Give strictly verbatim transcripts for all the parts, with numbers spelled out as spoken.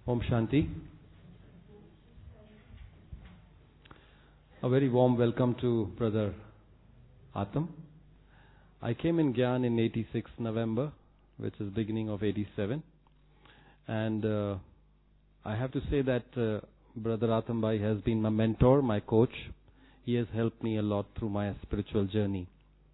Om Shanti. A very warm welcome to Brother Atam. I came in Gyan in eighty-six November, which is beginning of eighty-seven. And uh, I have to say that uh, Brother Atam Bhai has been my mentor, my coach. He has helped me a lot through my spiritual journey.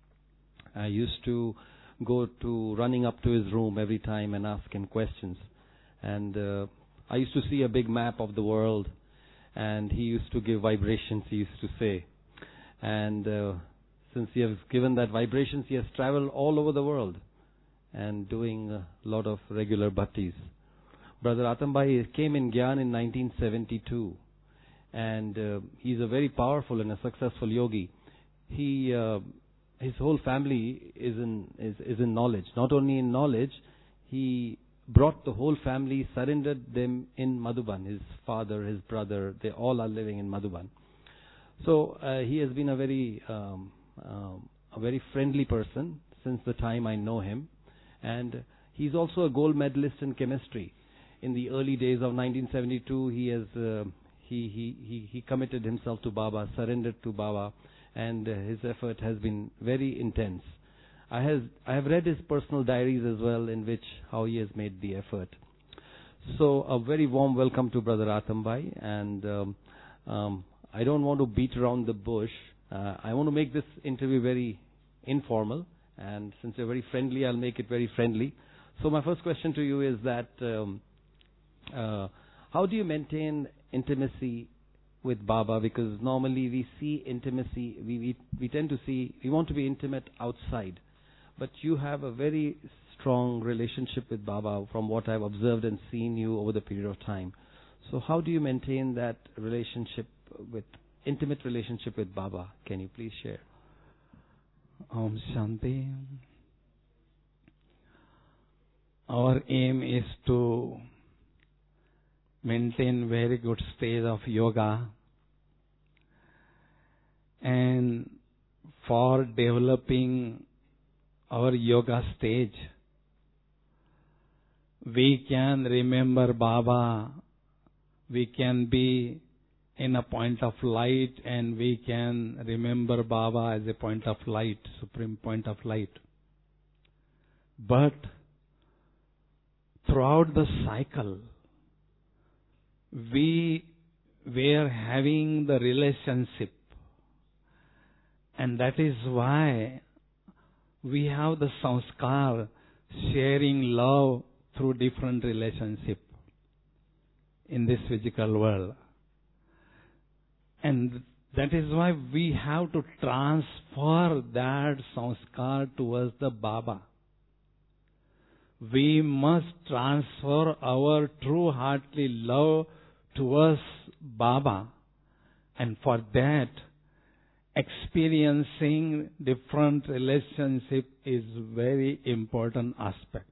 I used to go to running up to his room every time and ask him questions. And uh, I used to see a big map of the world, and he used to give vibrations, he used to say. And uh, since he has given that vibrations, he has traveled all over the world and doing a lot of regular bhattis. Brother Atam Bhai came in Gyan in nineteen seventy-two, and uh, he's a very powerful and a successful yogi. He, uh, his whole family is in is, is in knowledge. Not only in knowledge, he brought the whole family, surrendered them in Madhuban. His father, his brother, they all are living in Madhuban. So uh, he has been a very um, um, a very friendly person since the time I know him, and he's also a gold medalist in chemistry. In the early days of nineteen seventy-two, he has uh, he, he he he committed himself to Baba, surrendered to Baba, and uh, his effort has been very intense. I has I have read his personal diaries as well, in which how he has made the effort. So a very warm welcome to Brother Atam Bhai, and um, um, I don't want to beat around the bush. Uh, I want to make this interview very informal, and since you're very friendly, I'll make it very friendly. So my first question to you is that um, uh, how do you maintain intimacy with Baba? Because normally we see intimacy, we, we we tend to see, we want to be intimate outside. But you have a very strong relationship with Baba from what I've observed and seen you over the period of time. So how do you maintain that relationship with, intimate relationship with Baba? Can you please share? Om Shanti. Our aim is to maintain very good state of yoga, and for developing our yoga stage, we can remember Baba, we can be in a point of light, and we can remember Baba as a point of light, supreme point of light. But throughout the cycle, we were having the relationship, and that is why we have the sanskar, sharing love through different relationship in this physical world. And that is why we have to transfer that sanskar towards the Baba. We must transfer our true heartly love towards Baba, and for that, experiencing different relationship is very important aspect.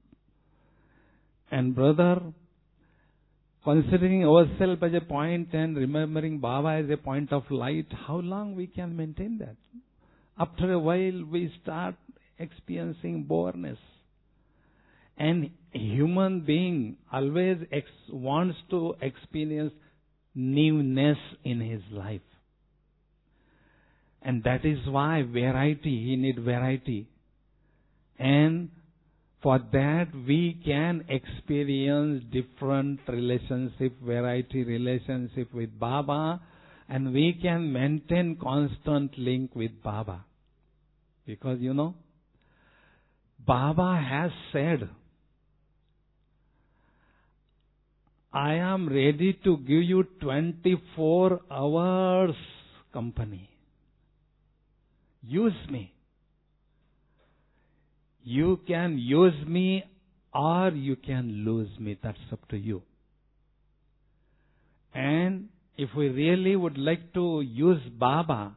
And brother, considering ourselves as a point and remembering Baba as a point of light, how long we can maintain that? After a while, we start experiencing boredom. And human being always ex- wants to experience newness in his life. And that is why variety, he needs variety. And for that we can experience different relationship, variety relationship with Baba, and we can maintain constant link with Baba. Because you know, Baba has said, I am ready to give you twenty-four hours company. Use me. You can use me or you can lose me. That's up to you. And if we really would like to use Baba,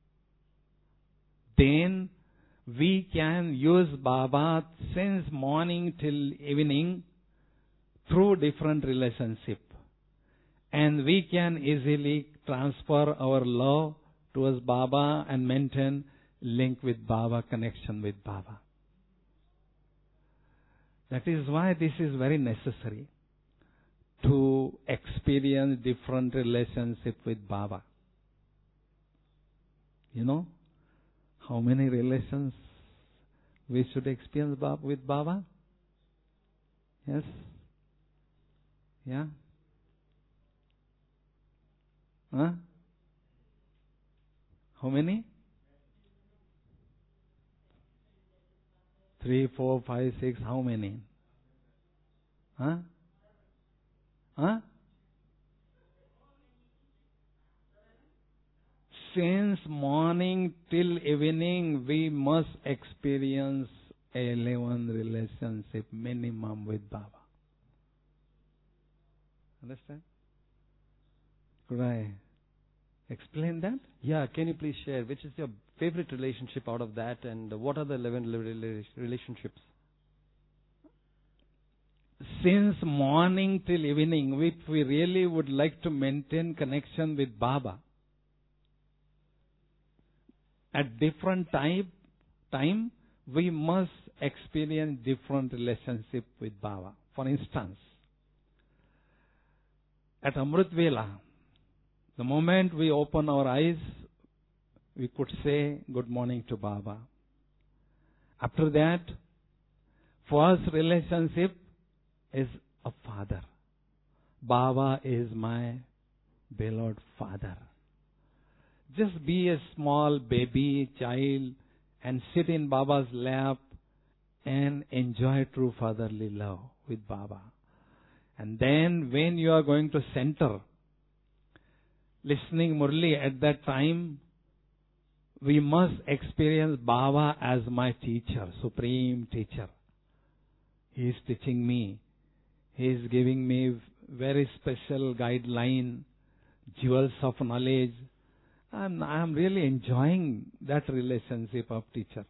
then we can use Baba since morning till evening through different relationship. And we can easily transfer our love towards Baba and maintain link with Baba, connection with Baba. That is why this is very necessary. to experience different relationship with Baba. You know how many relations we should experience Bab- with Baba? Yes? Yeah? Huh? How many? Three, four, five, six, how many? Huh? Huh? Since morning till evening, we must experience eleven relationship minimum with Baba. Understand? Could I explain that? Yeah, can you please share which is your favorite relationship out of that, and what are the eleven rela- relationships? Since morning till evening, if we really would like to maintain connection with Baba, at different time, time we must experience different relationship with Baba. For instance, at Amrit Vela, the moment we open our eyes, we could say good morning to Baba. After that, first relationship is a father. Baba is my beloved father. Just be a small baby, child, and sit in Baba's lap and enjoy true fatherly love with Baba. And then when you are going to center, listening Murli at that time, we must experience Baba as my teacher, supreme teacher. He is teaching me. He is giving me very special guideline, jewels of knowledge. I'm, I'm really enjoying that relationship of teacher.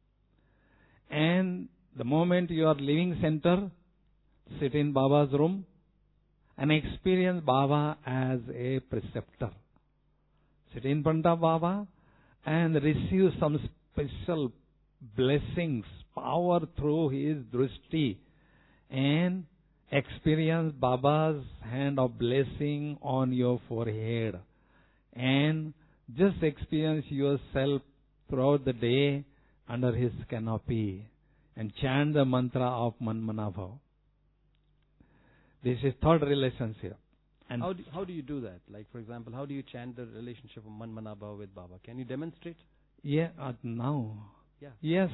And the moment you are leaving center, sit in Baba's room and experience Baba as a preceptor. Sit in front of Baba and receive some special blessings, power through his drishti, and experience Baba's hand of blessing on your forehead. And just experience yourself throughout the day under his canopy and chant the mantra of Manmanabhav. This is third relationship. And How do, how do you do that? Like, for example, how do you chant the relationship of Manmanabhav with Baba? Can you demonstrate? yeah, uh, now. Yeah. Yes.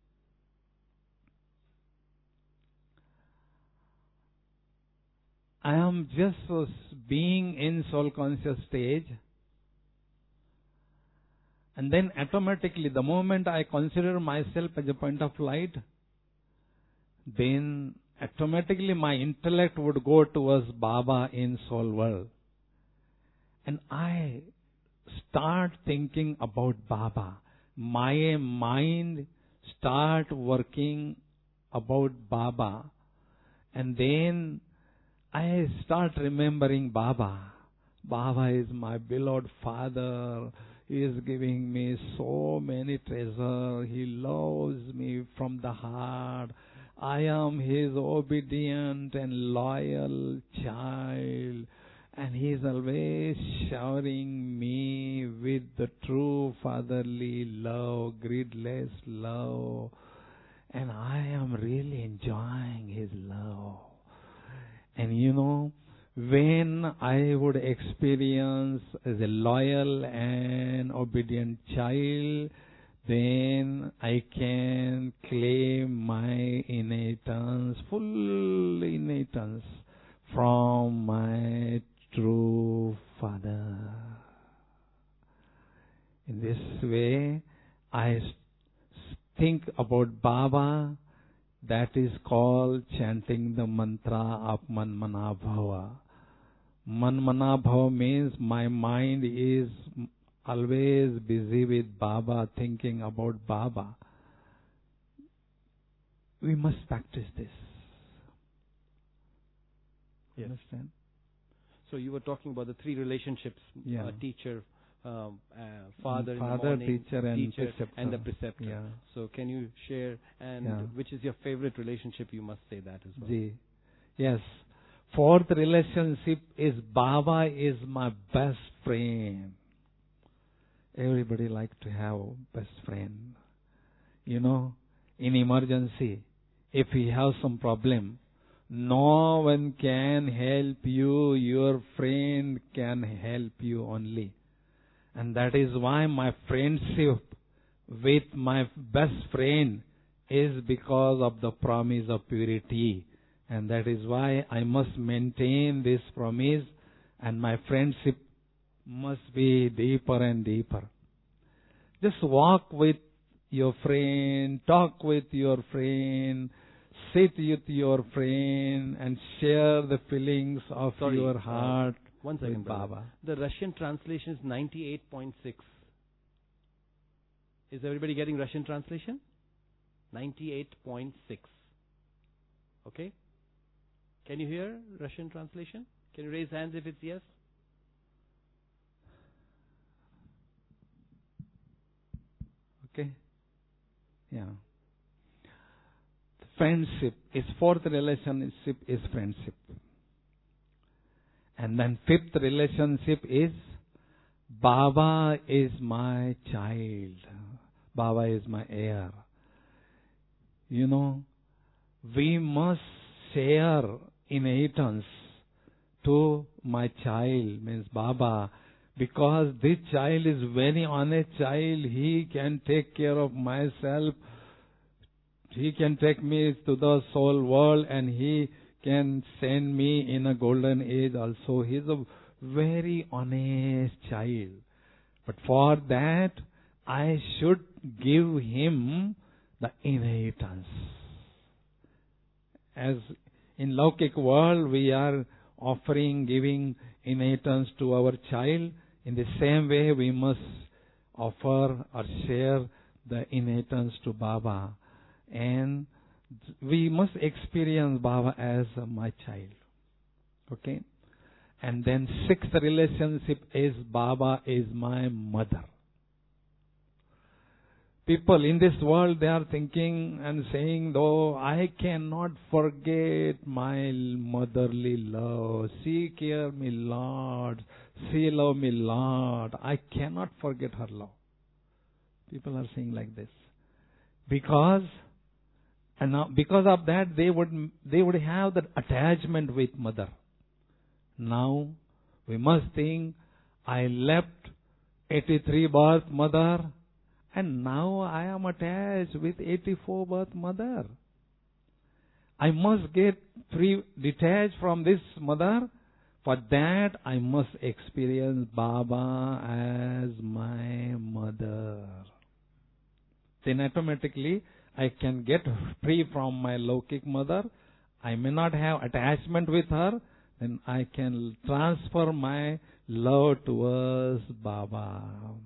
I am just so being in soul conscious stage, and then automatically the moment I consider myself as a point of light, then automatically my intellect would go towards Baba in soul world. And I start thinking about Baba. My mind start working about Baba. And then I start remembering Baba. Baba is my beloved father. He is giving me so many treasures. He loves me from the heart. I am his obedient and loyal child. And he is always showering me with the true fatherly love, greedless love. And I am really enjoying his love. And you know, when I would experience as a loyal and obedient child, then I can claim my inheritance, full inheritance from my true father. In this way, I think about Baba. That is called chanting the mantra of Manmanabhava. Manmanabhava means my mind is always busy with Baba, thinking about Baba. We must practice this. Yes. Understand? So you were talking about the three relationships: Yeah. uh, teacher, um, uh, father, in the Father, morning, teacher, and teacher, preceptor. and the preceptor. Yeah. So can you share? And Yeah. which is your favorite relationship? You must say that as well. Ji. Yes. Fourth relationship is Baba is my best friend. Everybody like to have best friend. You know, in emergency, if you have some problem, no one can help you. Your friend can help you only. And that is why my friendship with my best friend is because of the promise of purity. And that is why I must maintain this promise, and my friendship must be deeper and deeper. Just walk with your friend, talk with your friend, sit with your friend, and share the feelings of Sorry, your uh, heart One second, with brother. Baba. The Russian translation is ninety-eight point six. Is everybody getting Russian translation? ninety-eight point six. Okay? Can you hear Russian translation? Can you raise hands if it's yes? Okay? Yeah. Friendship is fourth relationship is friendship. And then fifth relationship is Baba is my child. Baba is my heir. You know, we must share inheritance to my child, means Baba, because this child is very honest child. He can take care of myself. He can take me to the soul world, and he can send me in a golden age also. He is a very honest child. But for that, I should give him the inheritance. As in Laukik world, we are offering, giving inheritance to our child. In the same way, we must offer or share the inheritance to Baba. And we must experience Baba as my child. Okay? And then sixth relationship is Baba is my mother. People in this world, they are thinking and saying, though, I cannot forget my motherly love. She care me, Lord. She love me, Lord. I cannot forget her love. People are saying like this. Because, and now, because of that, they would, they would have that attachment with mother. Now, we must think, I left eighty-three birth mother, and now I am attached with eighty-four birth mother. I must get free, detached from this mother. For that, I must experience Baba as my mother. Then automatically, I can get free from my Laukik mother. I may not have attachment with her. Then I can transfer my love towards Baba.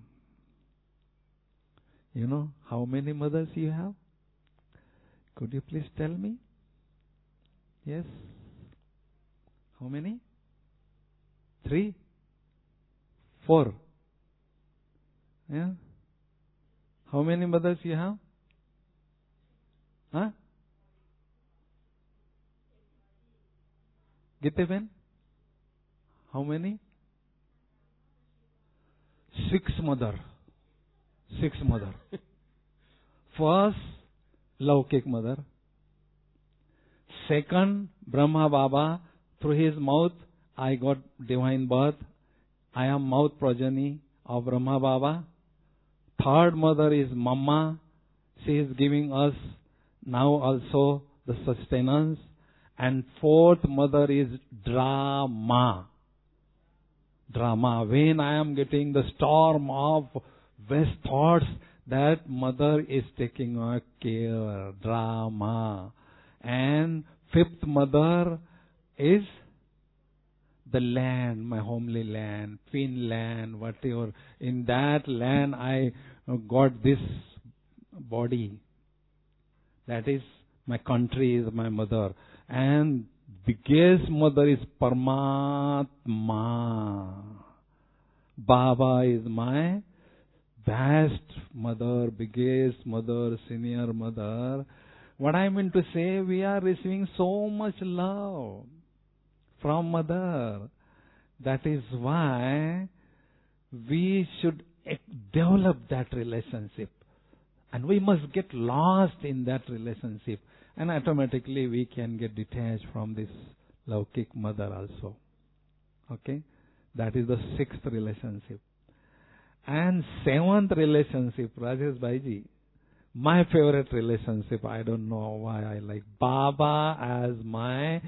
You know how many mothers you have? Could you please tell me? Yes? How many? Three? Four? Yeah? How many mothers you have? Huh? Giteven? How many? Six mother. Six mother. First, Laukik mother. Second, Brahma Baba. Through his mouth, I got divine birth. I am mouth progeny of Brahma Baba. Third mother is Mama. She is giving us now also the sustenance. And fourth mother is drama. Drama. When I am getting the storm of West thoughts, that mother is taking our care. Drama. And fifth mother is the land, my homely land, Finland, whatever. In that land I got this body. That is, my country is my mother. And biggest mother is Paramatma. Baba is my best mother, biggest mother, senior mother. What I mean to say, we are receiving so much love from mother. That is why we should develop that relationship. And we must get lost in that relationship. And automatically we can get detached from this Laukik mother also. Okay? That is the sixth relationship. And seventh relationship, Rajesh Bhaiji, my favorite relationship, I don't know why I like Baba as my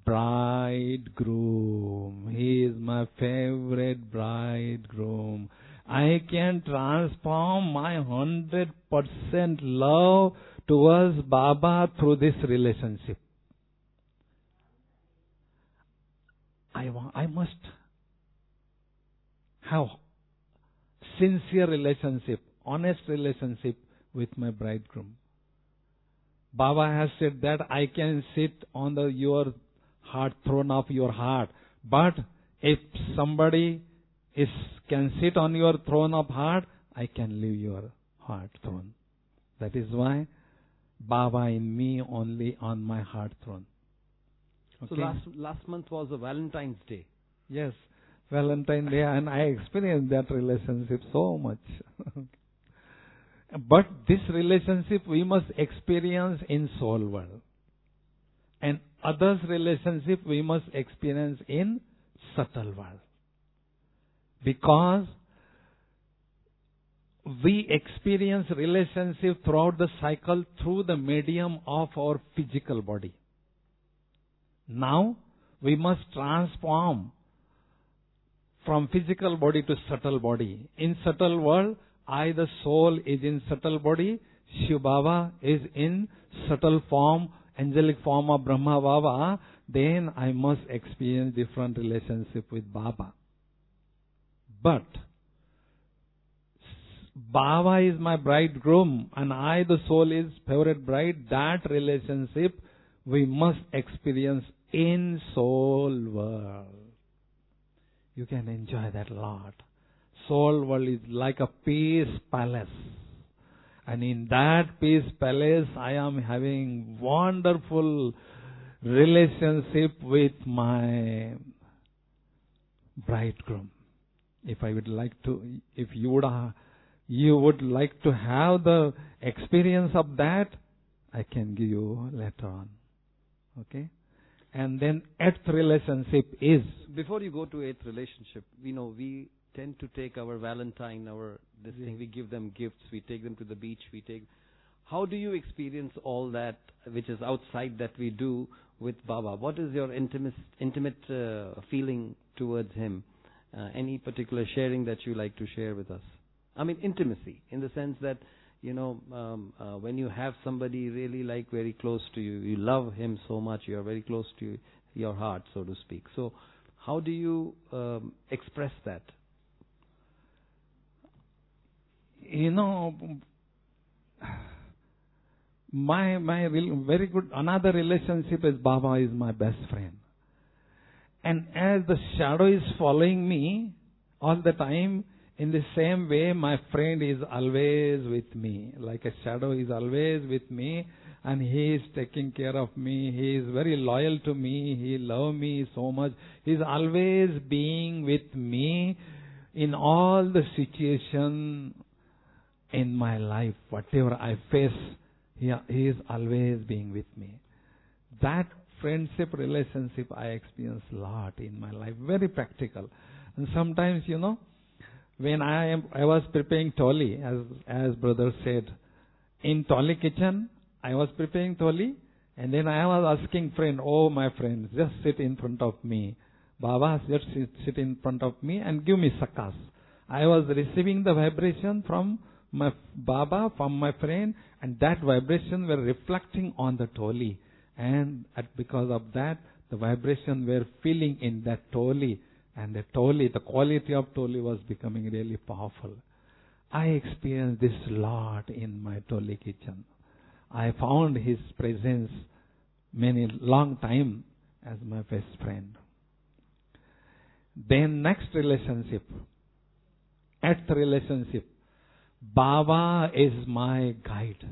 bridegroom. He is my favorite bridegroom. I can transform my one hundred percent love towards Baba through this relationship. I, want, I must have sincere relationship, honest relationship with my bridegroom. Baba has said that I can sit on the your heart, throne of your heart. But if somebody is can sit on your throne of heart, I can leave your heart throne. That is why Baba in me only on my heart throne. Okay? So last last month was a Valentine's Day. Yes, Valentine's Day, and I experienced that relationship so much. But this relationship we must experience in soul world. And others' relationship we must experience in subtle world. Because we experience relationship throughout the cycle through the medium of our physical body. Now, we must transform from physical body to subtle body. In subtle world, I, the soul, is in subtle body. Shiv Baba is in subtle form, angelic form of Brahma Baba. Then I must experience different relationship with Baba. But Baba is my bridegroom and I, the soul, is favorite bride. That relationship we must experience in soul world. You can enjoy that a lot. Soul world is like a peace palace. And in that peace palace, I am having wonderful relationship with my bridegroom. If I would like to, if you would, uh, you would like to have the experience of that, I can give you later on. Okay? And then eighth relationship is... Before you go to eighth relationship, we know we tend to take our Valentine, our this Yeah. thing, we give them gifts, we take them to the beach, we take... How do you experience all that which is outside that we do with Baba? What is your intimate, intimate uh, feeling towards him? Uh, any particular sharing that you like to share with us? I mean, intimacy, in the sense that, you know, um, uh, when you have somebody really like very close to you, you love him so much, you are very close to your heart, so to speak. So, how do you um, express that? You know, my my real, very good, another relationship is Baba is my best friend. And as the shadow is following me all the time, in the same way, my friend is always with me. Like a shadow is always with me, and he is taking care of me. He is very loyal to me. He loves me so much. He is always being with me in all the situation in my life. Whatever I face, he, he is always being with me. That friendship relationship I experience a lot in my life. Very practical. And sometimes, you know, when I am, I was preparing tholi, as as brother said, in tholi kitchen, I was preparing tholi, and then I was asking friend, oh my friend, just sit in front of me. Baba, just sit, sit in front of me and give me sakas. I was receiving the vibration from my Baba, from my friend, and that vibration were reflecting on the tholi. And at, because of that, the vibration were feeling in that tholi. And the tholi, the quality of tholi was becoming really powerful. I experienced this a lot in my tholi kitchen. I found his presence many long time as my best friend. Then next relationship, eighth relationship, Baba is my guide.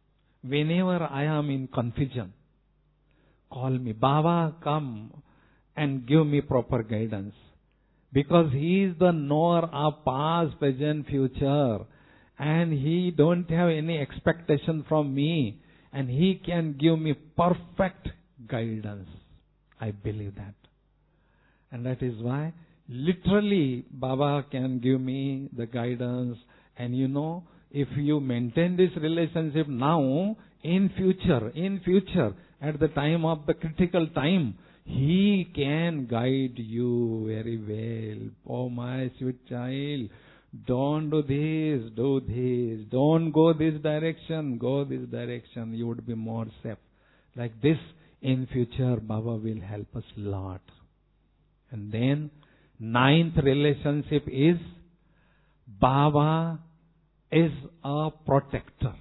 Whenever I am in confusion, call me, Baba, come. and give me proper guidance. Because He is the knower of past, present, future. And He don't have any expectation from me. And He can give me perfect guidance. I believe that. And that is why literally Baba can give me the guidance. And you know, if you maintain this relationship now, in future, in future, at the time of the critical time, He can guide you very well. Oh my sweet child, don't do this, do this. Don't go this direction, go this direction. You would be more safe. Like this, in future, Baba will help us a lot. And then, ninth relationship is, Baba is a protector.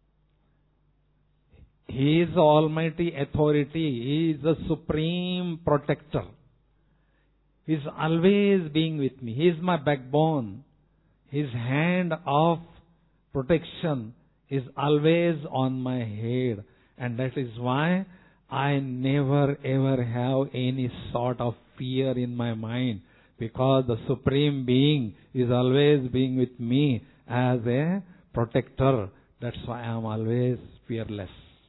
He is the Almighty Authority. He is the Supreme Protector. He is always being with me. He is my backbone. His hand of protection is always on my head. And that is why I never ever have any sort of fear in my mind. Because the Supreme Being is always being with me as a protector. That's why I am always fearless.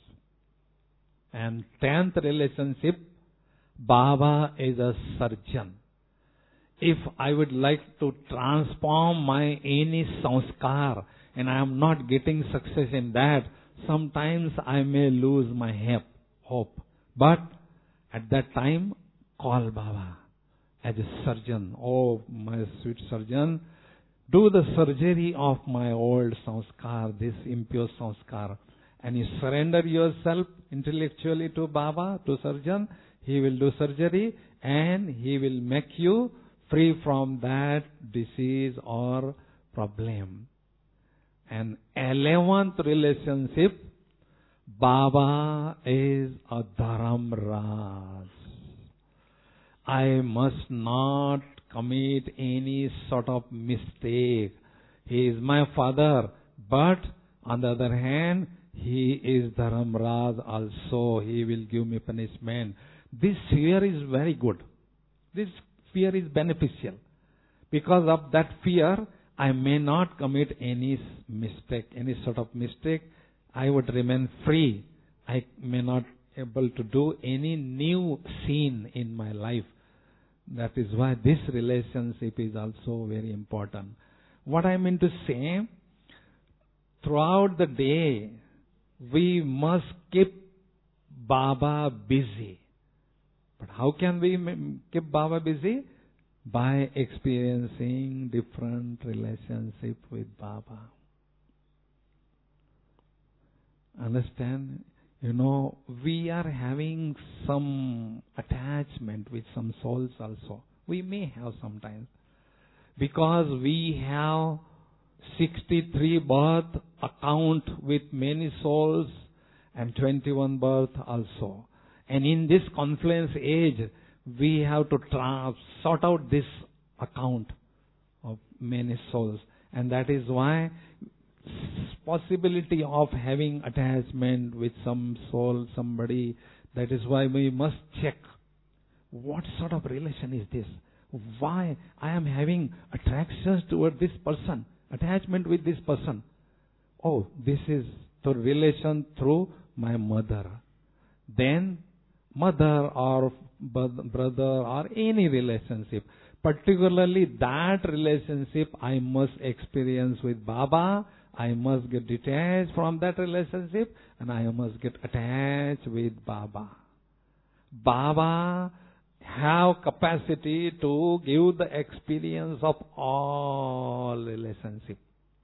And tenth relationship, Baba is a surgeon. If I would like to transform my any sanskar and I am not getting success in that, sometimes I may lose my hope. But at that time, call Baba as a surgeon. Oh, my sweet surgeon, do the surgery of my old sanskar, this impure sanskar. And you surrender yourself intellectually to Baba, to surgeon. He will do surgery and He will make you free from that disease or problem. And eleventh relationship, Baba is a Dharamraj. I must not commit any sort of mistake. He is my father, but on the other hand, He is Dharamraj also. He will give me punishment. This fear is very good. This fear is beneficial. Because of that fear, I may not commit any mistake, any sort of mistake. I would remain free. I may not able to do any new sin in my life. That is why this relationship is also very important. What I mean to say, throughout the day, we must keep Baba busy. But how can we keep Baba busy? By experiencing different relationship with Baba. Understand? You know, we are having some attachment with some souls also. We may have sometimes. Because we have sixty-three birth account with many souls and twenty-one birth also. And in this confluence age, we have to tra- sort out this account of many souls. And that is why possibility of having attachment with some soul, somebody, that is why we must check what sort of relation is this? Why I am having attractions toward this person, attachment with this person. Oh, this is the relation through my mother. Then mother or brother or any relationship, particularly that relationship I must experience with Baba. I must get detached from that relationship and I must get attached with Baba. Baba have capacity to give the experience of all relationship.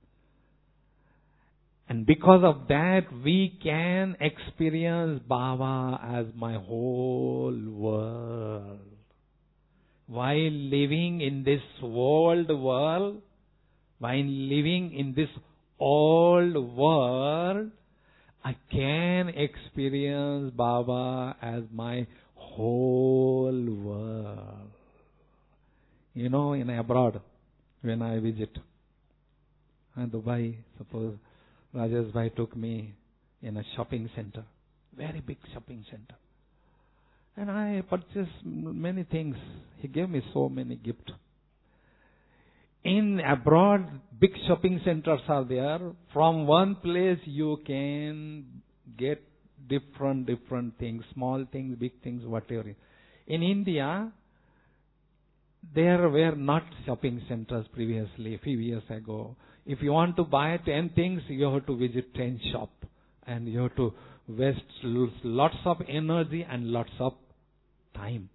And because of that, we can experience Baba as my whole world. While living in this world world, while living in this old world, I can experience Baba as my whole world. You know, in abroad, when I visit in Dubai, suppose Rajesh Bhai took me in a shopping center, very big shopping center. And I purchased many things. He gave me so many gifts. In abroad, big shopping centers are there. From one place you can get different, different things, small things, big things, whatever. In India, there were not shopping centers previously, a few years ago. If you want to buy ten things, you have to visit ten shops. And you have to waste lots of energy and lots of time.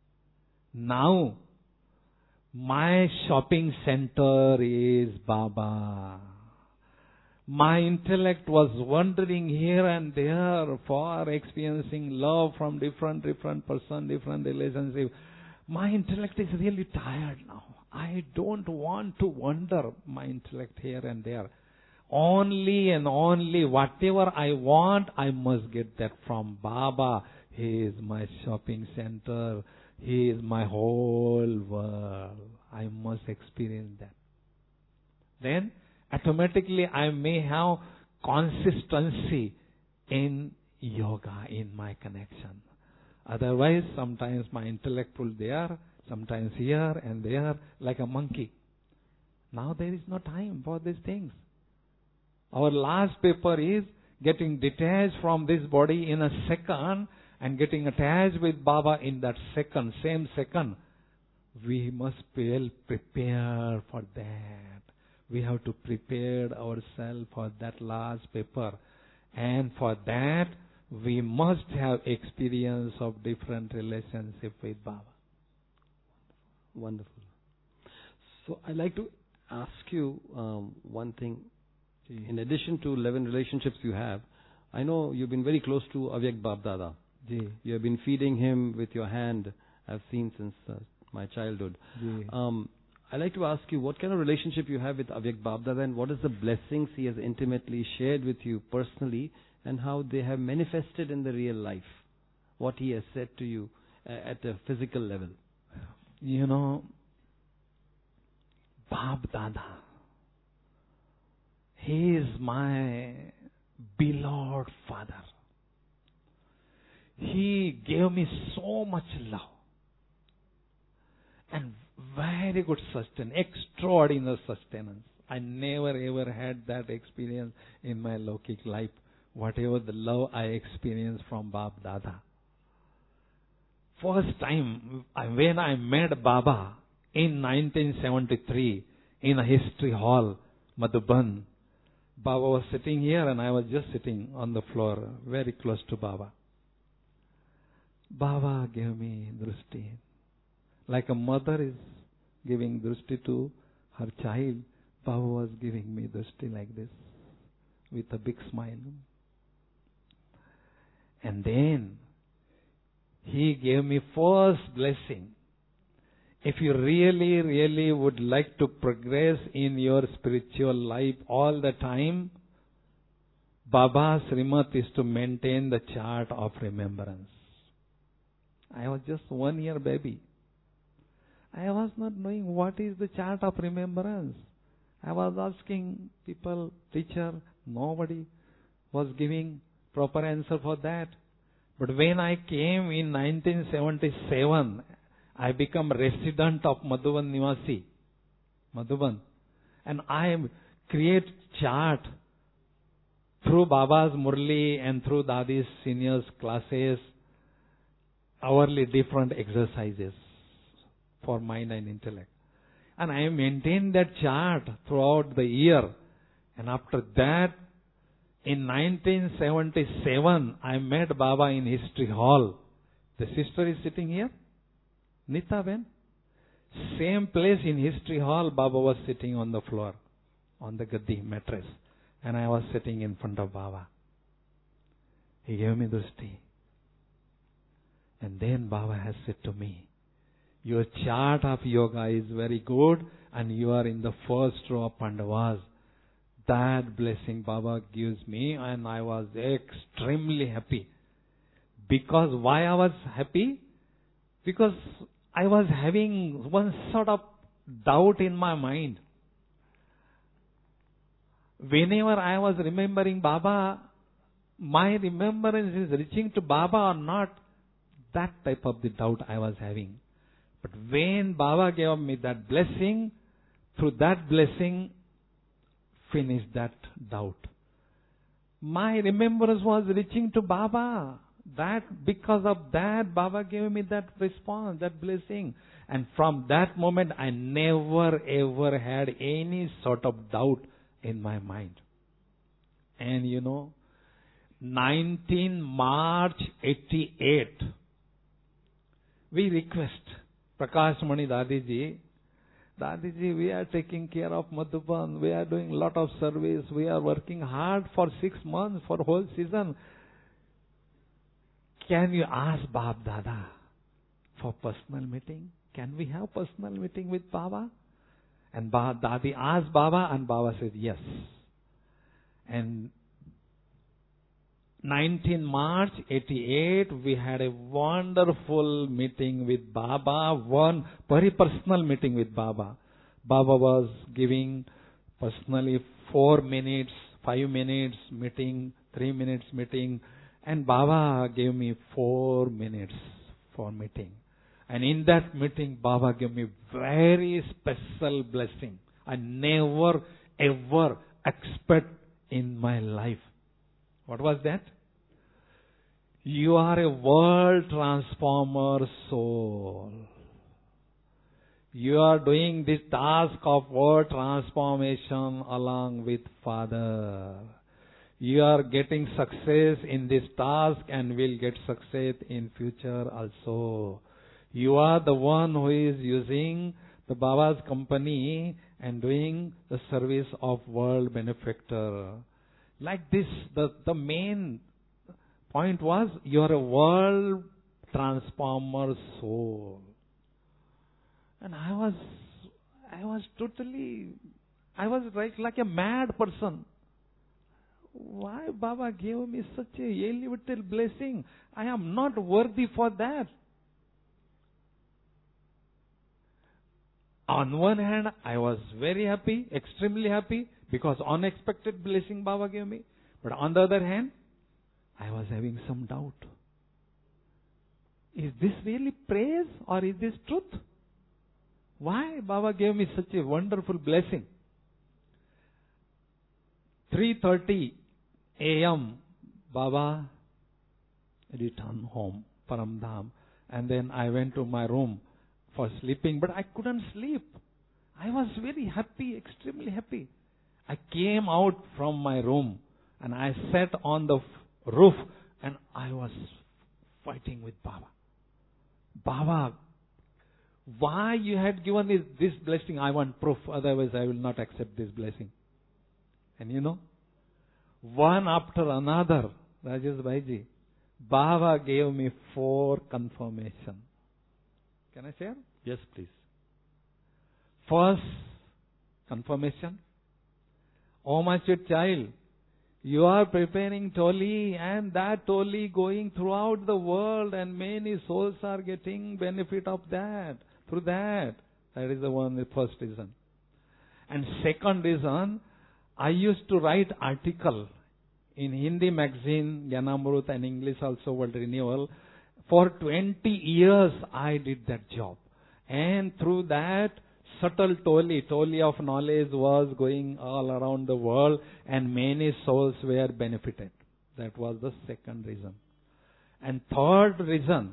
Now, my shopping center is Baba. My intellect was wandering here and there for experiencing love from different, different person, different relationship. My intellect is really tired now. I don't want to wander my intellect here and there. Only and only whatever I want, I must get that from Baba. He is my shopping center. He is my whole world. I must experience that. Then, automatically I may have consistency in yoga, in my connection. Otherwise, sometimes my intellect will there, sometimes here and there, like a monkey. Now there is no time for these things. Our last paper is getting detached from this body in a second and getting attached with Baba in that second, same second. We must be well prepared for that. We have to prepare ourselves for that last paper. And for that, we must have experience of different relationship with Baba. Wonderful. So I'd like to ask you um, one thing. In addition to eleven relationships you have, I know you've been very close to Avyak Bab Dada. You have been feeding him with your hand, I've seen since uh, my childhood. Um, I'd like to ask you what kind of relationship you have with Avyak Bab Dada, and what is the blessings he has intimately shared with you personally, and how they have manifested in the real life. What he has said to you uh, at a physical level. You know, Bab Dada, he is my beloved father. He gave me so much love and very good sustenance, extraordinary sustenance. I never ever had that experience in my Lokik life, whatever the love I experienced from Bab Dada. First time when I met Baba in nineteen seventy-three in a history hall, Madhuban, Baba was sitting here and I was just sitting on the floor, very close to Baba. Baba gave me drushti. Like a mother is giving drushti to her child, Baba was giving me drushti like this, with a big smile. And then, he gave me first blessing. If you really, really would like to progress in your spiritual life all the time, Baba's Srimat is to maintain the chart of remembrance. I was just one year baby. I was not knowing what is the chart of remembrance. I was asking people, teacher, nobody was giving proper answer for that. But when I came in nineteen seventy-seven, I became resident of Madhuban Nivasi, Madhuban. And I create chart through Baba's Murli and through Dadi's seniors classes, hourly different exercises for mind and intellect. And I maintained that chart throughout the year. And after that, in nineteen seventy-seven, I met Baba in History Hall. The sister is sitting here, Nita Ben. Same place in History Hall, Baba was sitting on the floor, on the gaddi mattress. And I was sitting in front of Baba. He gave me drushti. And then Baba has said to me, your chart of yoga is very good and you are in the first row of Pandavas. That blessing Baba gives me and I was extremely happy. Because why I was happy? Because I was having one sort of doubt in my mind. Whenever I was remembering Baba, my remembrance is reaching to Baba or not, That type of the doubt I was having. But when Baba gave me that blessing, through that blessing, finished that doubt. My remembrance was reaching to Baba. That, because of that, Baba gave me that response, that blessing. And from that moment, I never ever had any sort of doubt in my mind. And you know, nineteenth March eighty-eight, we request Prakash Mani Dadiji, Dadiji, we are taking care of Madhuban, we are doing a lot of service, we are working hard for six months, for whole season. Can you ask Bab Dada for personal meeting? Can we have personal meeting with Baba? And ba- Dadi asked Baba, and Baba said yes. And nineteenth March eighty-eight, we had a wonderful meeting with Baba, one very personal meeting with Baba. Baba was giving personally four minutes, five minutes meeting, three minutes meeting, and Baba gave me four minutes for meeting. And in that meeting, Baba gave me very special blessing. I never ever expect in my life. What was that? You are a world transformer soul. You are doing this task of world transformation along with Father. You are getting success in this task and will get success in future also. You are the one who is using the Baba's company and doing the service of world benefactor. Like this, the, the main point was, you are a world transformer soul. And I was, I was totally, I was like, like a mad person. Why Baba gave me such a elevated blessing? I am not worthy for that. On one hand, I was very happy, extremely happy, because unexpected blessing Baba gave me. But on the other hand, I was having some doubt. Is this really praise or is this truth? Why Baba gave me such a wonderful blessing? three thirty a.m. Baba returned home, Paramdham. And then I went to my room for sleeping, but I couldn't sleep. I was very happy, extremely happy. I came out from my room and I sat on the roof and I was fighting with Baba. Baba, why you had given this, this blessing? I want proof, otherwise I will not accept this blessing. And you know, one after another, Rajesh Bhaiji, Baba gave me four confirmation. Can I share? Yes, please. First confirmation. Oh my sweet child, you are preparing Toli, and that Toli going throughout the world, and many souls are getting benefit of that, through that. That is the one, the first reason. And second reason, I used to write article in Hindi magazine, Gyanamrut, and English also, World Renewal. For twenty years I did that job. And through that, subtle Toli, Toli of knowledge was going all around the world, and many souls were benefited. That was the second reason. And third reason,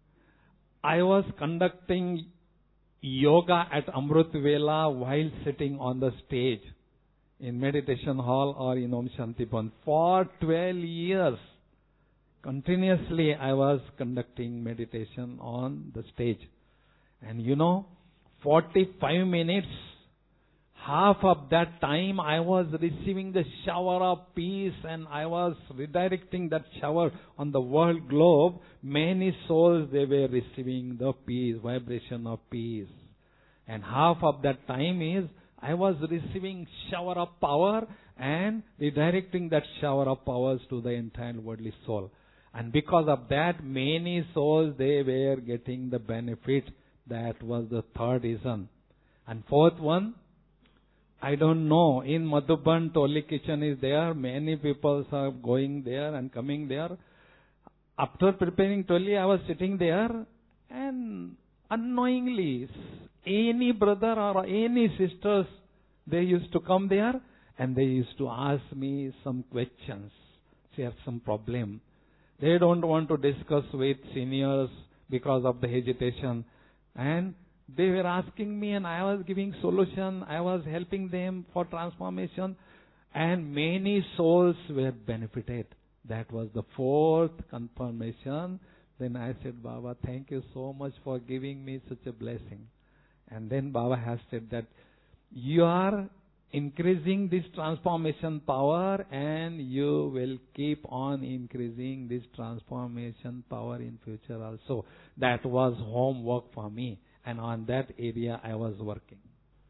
I was conducting yoga at Amrut Vela while sitting on the stage in meditation hall or in Om Shanti Bhavan. For twelve years, continuously I was conducting meditation on the stage. And you know, forty-five minutes, half of that time I was receiving the shower of peace, and I was redirecting that shower on the world globe. Many souls, they were receiving the peace, vibration of peace. And half of that time is, I was receiving shower of power and redirecting that shower of powers to the entire worldly soul. And because of that, many souls, they were getting the benefit. That was the third reason. And fourth one, I don't know, in Madhuban, Toli kitchen is there. Many people are going there and coming there. after preparing Toli, I was sitting there and unknowingly, any brother or any sisters, they used to come there and they used to ask me some questions, share some problem. They don't want to discuss with seniors because of the hesitation. And they were asking me and I was giving solution. I was helping them for transformation. And many souls were benefited. That was the fourth confirmation. Then I said, Baba, thank you so much for giving me such a blessing. And then Baba has said that you are increasing this transformation power and you will keep on increasing this transformation power in future also. That was homework for me. And on that area I was working.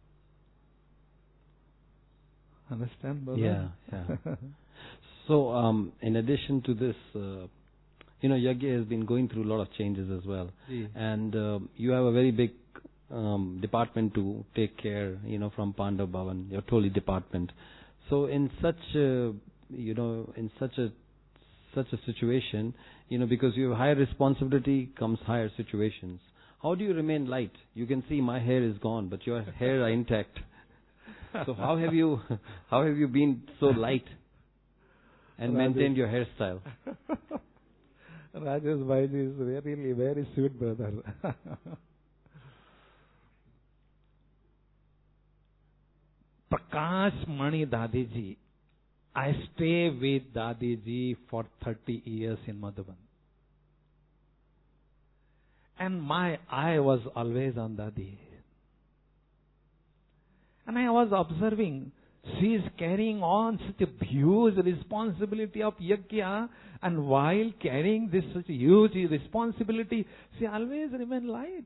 Understand, brother? Yeah, yeah. So, um, in addition to this, uh, you know, Yagya has been going through a lot of changes as well. Yeah. And uh, you have a very big um, department to take care, you know, from Pandav Bhavan, your Toli department. So, in such, a, you know, in such a such a situation, you know, because you have higher responsibility comes higher situations. How do you remain light? You can see my hair is gone, but your hair are intact. So how have you how have you been so light and Rajesh. maintained your hairstyle? Rajesh Bhaiji is really very sweet brother. Prakash Mani Dadiji. I stay with Dadiji for thirty years in Madhuban. And my eye was always on Dadi. And I was observing, she is carrying on such a huge responsibility of Yajna, and while carrying this such a huge responsibility, she always remained light.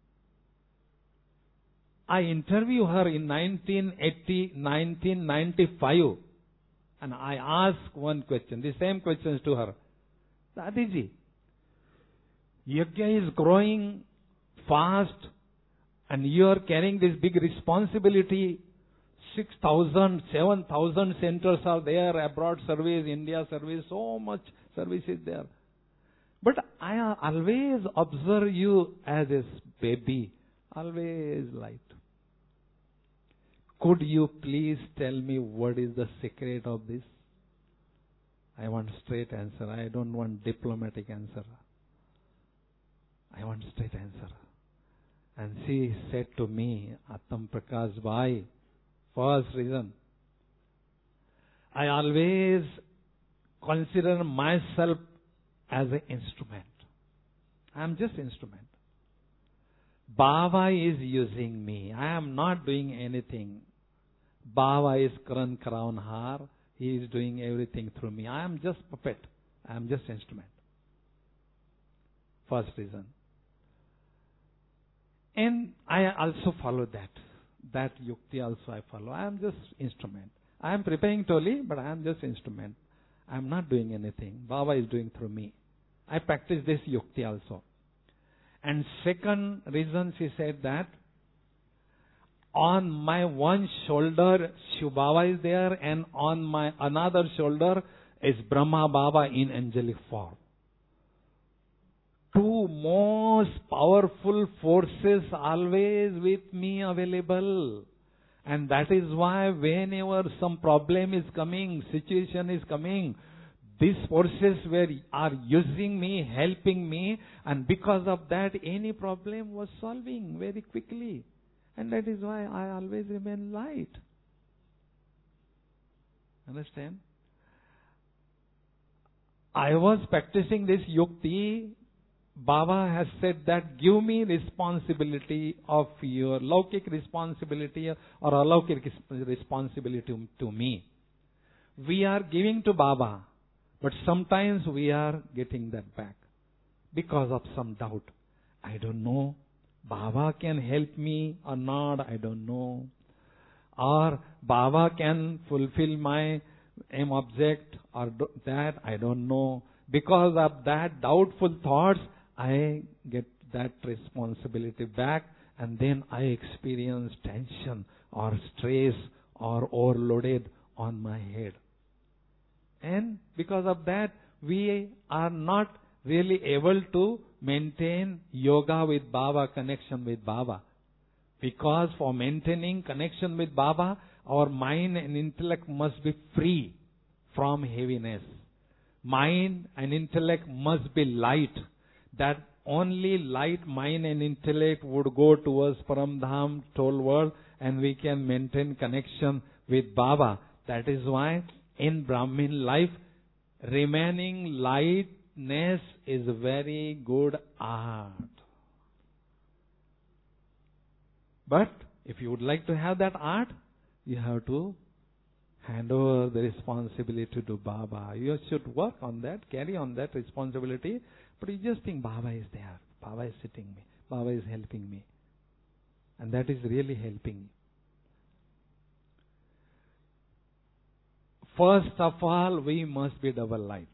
I interviewed her in nineteen eighty, nineteen ninety-five, and I asked one question, the same questions to her. Dadiji, Yajna is growing fast, and you are carrying this big responsibility. six thousand, seven thousand centers are there, abroad service, India service, so much service is there. But I always observe you as a baby, always light. Could you please tell me what is the secret of this? I want straight answer. I don't want diplomatic answer. I want straight answer. And she said to me, Attam Prakash Bhai, first reason, I always consider myself as an instrument. I am just instrument. Baba is using me. I am not doing anything. Baba is Karan Karavan Har. He is doing everything through me. I am just puppet. I am just instrument. First reason. And I also follow that. That yukti also I follow. I am just instrument. I am preparing Toli, but I am just instrument. I am not doing anything. Baba is doing through me. I practice this yukti also. And second reason she said that, on my one shoulder Shiv Baba is there, and on my another shoulder is Brahma Baba in angelic form. Two most powerful forces always with me available. And that is why whenever some problem is coming, situation is coming, these forces were, are using me, helping me, and because of that any problem was solving very quickly. And that is why I always remain light. Understand? I was practicing this yukti. Baba has said that give me responsibility of your Laukik responsibility or Alaukik responsibility to me. We are giving to Baba, but sometimes we are getting that back because of some doubt. I don't know. Baba can help me or not, I don't know. Or Baba can fulfill my aim object or that, I don't know. Because of that doubtful thoughts, I get that responsibility back, and then I experience tension or stress or overloaded on my head. And because of that, we are not really able to maintain yoga with Baba, connection with Baba. Because for maintaining connection with Baba, our mind and intellect must be free from heaviness. Mind and intellect must be light. That only light mind and intellect would go towards Paramdham, toll world, and we can maintain connection with Baba. That is why in Brahmin life, remaining lightness is a very good art. But if you would like to have that art, you have to hand over the responsibility to Baba. You should work on that, carry on that responsibility. But you just think Baba is there. Baba is sitting me. Baba is helping me. And that is really helping. First of all, we must be double light.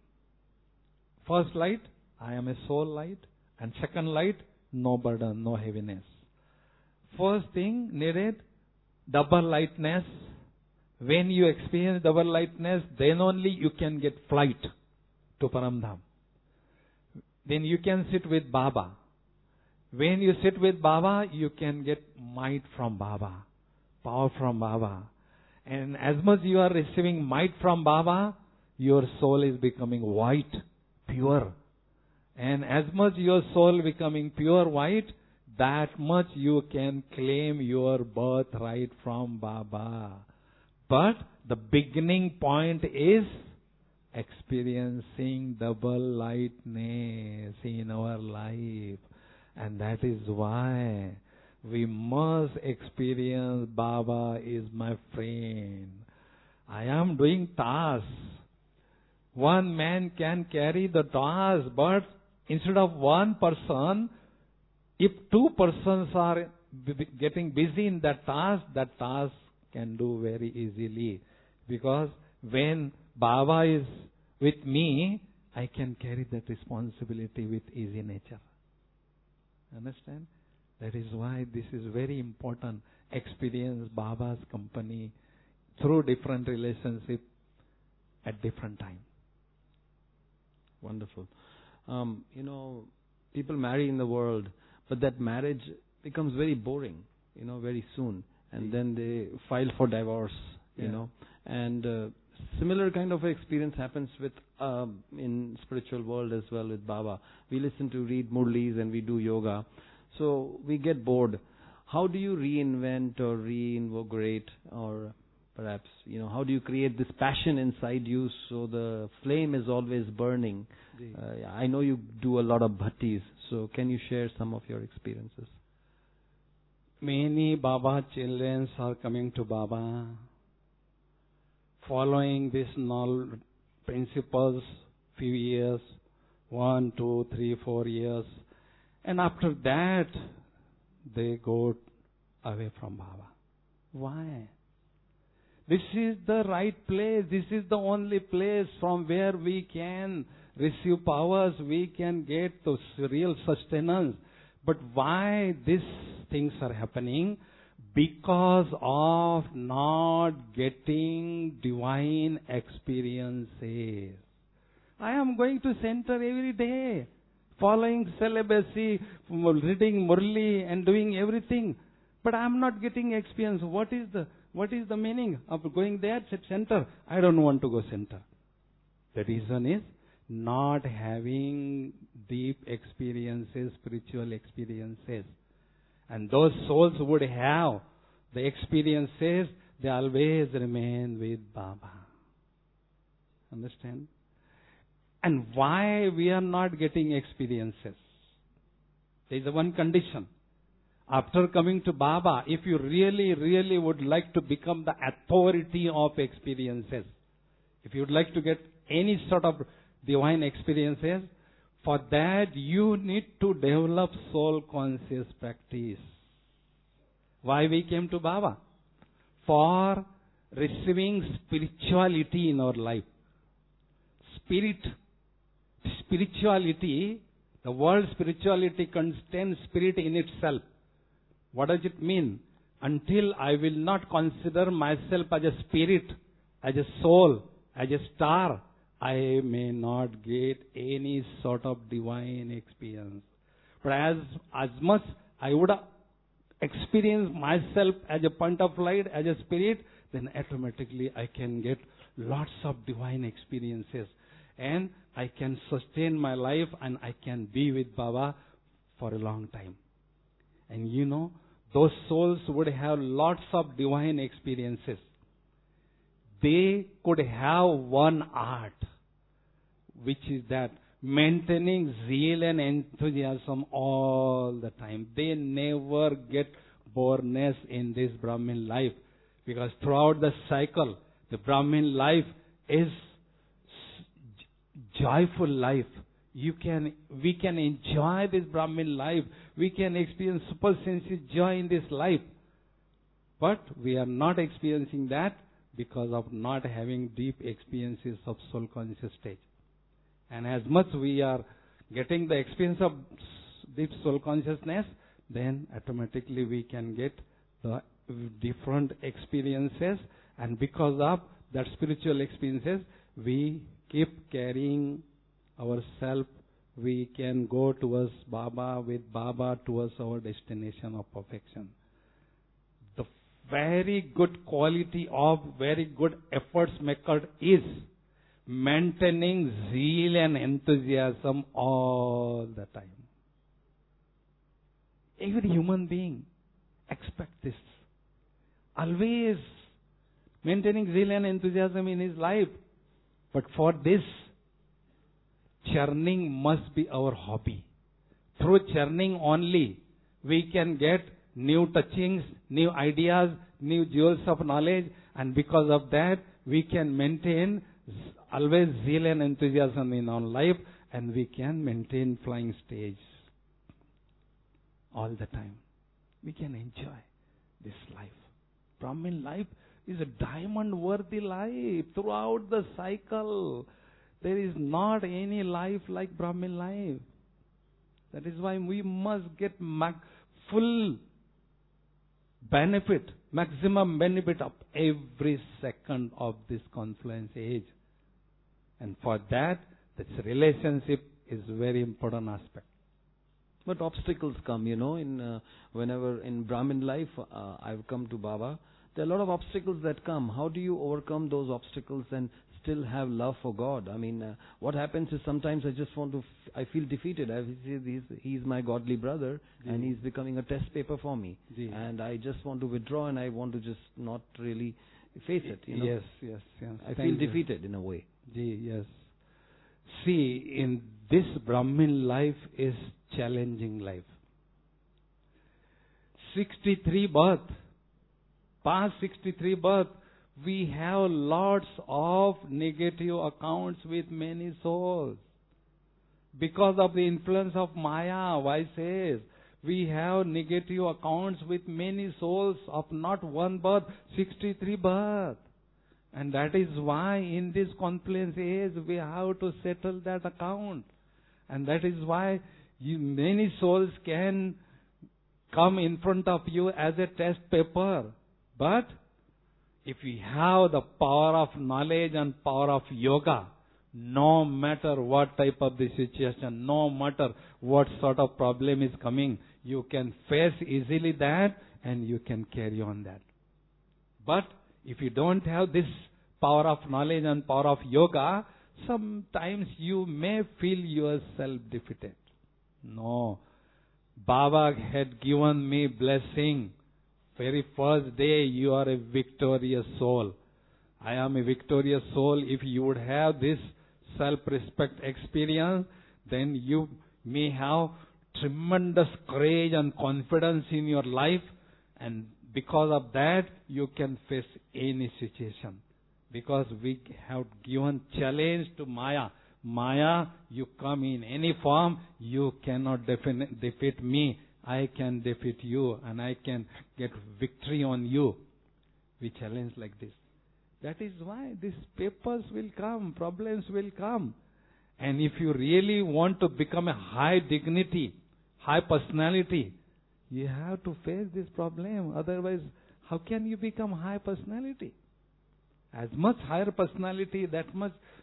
First light, I am a soul light. And second light, no burden, no heaviness. First thing needed, double lightness. When you experience double lightness, then only you can get flight to Paramdham. Then you can sit with Baba. When you sit with Baba, you can get might from Baba, power from Baba. And as much you are receiving might from Baba, your soul is becoming white, pure. And as much your soul becoming pure white, that much you can claim your birthright from Baba. But the beginning point is experiencing double lightness in our life. And that is why we must experience Baba is my friend. I am doing tasks. One man can carry the task, but instead of one person, if two persons are b- getting busy in that task, that task can do very easily. Because when Baba is with me, I can carry that responsibility with easy nature. Understand? That is why this is very important. Experience Baba's company through different relationships at different time. Wonderful. Um, you know, people marry in the world, but that marriage becomes very boring, you know, very soon. And then they file for divorce, you Yeah. know. And uh, similar kind of experience happens with um, in spiritual world as well with Baba. We listen to read Murlis and we do yoga. So we get bored. How do you reinvent or reinvigorate, or perhaps, you know, how do you create this passion inside you so the flame is always burning? Uh, I know you do a lot of bhattis, so can you share some of your experiences? Many Baba children are coming to Baba, following these knowledge principles few years, one, two, three, four years. And after that, they go away from Baba. Why? This is the right place. This is the only place from where we can receive powers, we can get the real sustenance. But why these things are happening? Because of not getting divine experiences. I am going to center every day, following celibacy, reading Murli and doing everything. But I am not getting experience. What is the what is the meaning of going there at center? I don't want to go center. The reason is not having deep experiences, spiritual experiences. And those souls would have the experiences, they always remain with Baba. Understand? And why we are not getting experiences? There is one condition. After coming to Baba, if you really, really would like to become the authority of experiences, if you would like to get any sort of divine experiences, for that you need to develop soul conscious practice. Why we came to Baba? For receiving spirituality in our life. Spirit, spirituality, the word spirituality contains spirit in itself. What does it mean? Until I will not consider myself as a spirit, as a soul, as a star, I may not get any sort of divine experience. But as, as much I would experience myself as a point of light, as a spirit, then automatically I can get lots of divine experiences. And I can sustain my life and I can be with Baba for a long time. And you know, those souls would have lots of divine experiences. They could have one art, which is that maintaining zeal and enthusiasm all the time. They never get boredom in this Brahmin life, because throughout the cycle, the Brahmin life is joyful life. You can, we can enjoy this Brahmin life. We can experience super sensitive joy in this life. But we are not experiencing that because of not having deep experiences of soul conscious stage. And as much we are getting the experience of deep soul consciousness, then automatically we can get the different experiences. And because of that spiritual experiences, we keep carrying ourselves. We can go towards Baba, with Baba towards our destination of perfection. The very good quality of very good efforts maker is maintaining zeal and enthusiasm all the time. Every human being expects this. Always maintaining zeal and enthusiasm in his life. But for this, churning must be our hobby. Through churning only, we can get new touchings, new ideas, new jewels of knowledge, and because of that, we can maintain always zeal and enthusiasm in our life, and we can maintain flying stage all the time. We can enjoy this life. Brahmin life is a diamond-worthy life throughout the cycle. There is not any life like Brahmin life. That is why we must get mag- full benefit, maximum benefit of every second of this confluence age. And for that, this relationship is a very important aspect. But obstacles come, you know, in uh, whenever in Brahmin life, uh, I've come to Baba. There are a lot of obstacles that come. How do you overcome those obstacles and still have love for God? I mean, uh, what happens is sometimes I just want to, f- I feel defeated. I feel he's, he's my godly brother, Ji. and he's becoming a test paper for me. Ji. And I just want to withdraw, and I want to just not really face it. You know? Yes, yes, yes. I Thank feel you. defeated in a way. Ji, yes. See, in this Brahmin life is challenging life. sixty-three birth, past sixty-three birth, we have lots of negative accounts with many souls. Because of the influence of Maya, vices, we have negative accounts with many souls of not one birth, sixty-three birth. And that is why in this confluence age we have to settle that account. And that is why you, many souls can come in front of you as a test paper. But if we have the power of knowledge and power of yoga, no matter what type of the situation, no matter what sort of problem is coming, you can face easily that and you can carry on that. But if you don't have this power of knowledge and power of yoga, sometimes you may feel yourself defeated. No. Baba had given me blessing. Very first day you are a victorious soul. I am a victorious soul. If you would have this self-respect experience, then you may have tremendous courage and confidence in your life, and because of that, you can face any situation. Because we have given challenge to Maya. Maya, you come in any form, you cannot defin- defeat me. I can defeat you and I can get victory on you. We challenge like this. That is why these papers will come, problems will come. And if you really want to become a high dignity, high personality, you have to face this problem. Otherwise, how can you become high personality? As much higher personality, that much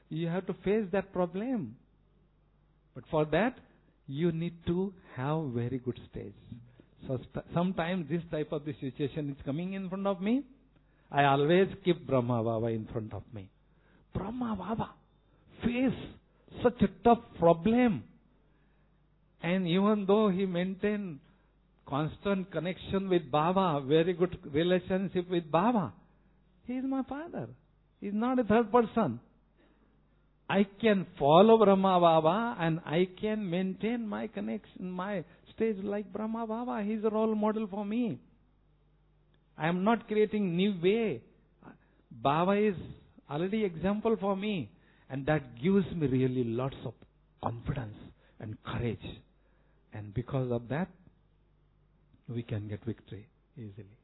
you have to face that problem. But for that, you need to have very good stage. So st- sometimes this type of the situation is coming in front of me. I always keep Brahma Baba in front of me. Brahma Baba face such a tough problem. And even though he maintained constant connection with Baba, very good relationship with Baba, he is my father. He is not a third person. I can follow Brahma Baba and I can maintain my connection, my stage like Brahma Baba. He is a role model for me. I am not creating new way. Baba is already example for me. And that gives me really lots of confidence and courage. And because of that, we can get victory easily.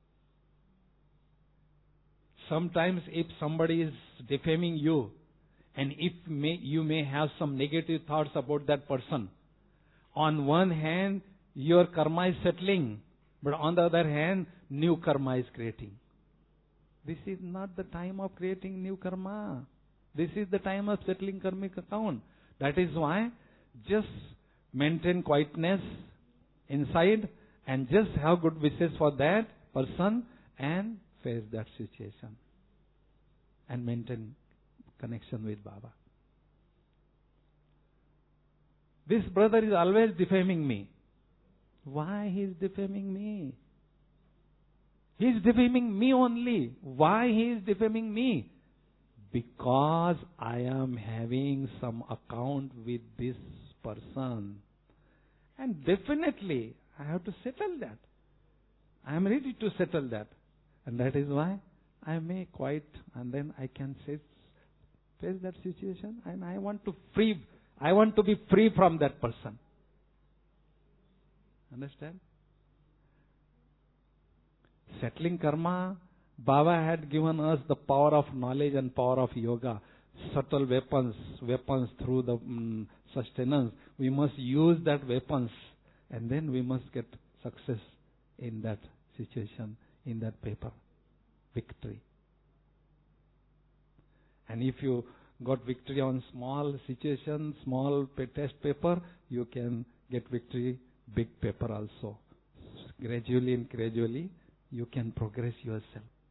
Sometimes if somebody is defaming you, and if may, you may have some negative thoughts about that person, on one hand, your karma is settling, but on the other hand, new karma is creating. This is not the time of creating new karma. This is the time of settling karmic account. That is why just maintain quietness inside and just have good wishes for that person and face that situation. And maintain connection with Baba. This brother is always defaming me. Why he is defaming me? He is defaming me only. Why he is defaming me? Because I am having some account with this person. And definitely, I have to settle that. I am ready to settle that. And that is why I may quiet and then I can face, face that situation and I want to free, I want to be free from that person. Understand? Settling karma, Baba had given us the power of knowledge and power of yoga. Subtle weapons, weapons through the um, sustenance. We must use that weapons and then we must get success in that situation, in that paper. Victory. And if you got victory on small situation, small test paper, you can get victory big paper also. Gradually and gradually, you can progress yourself.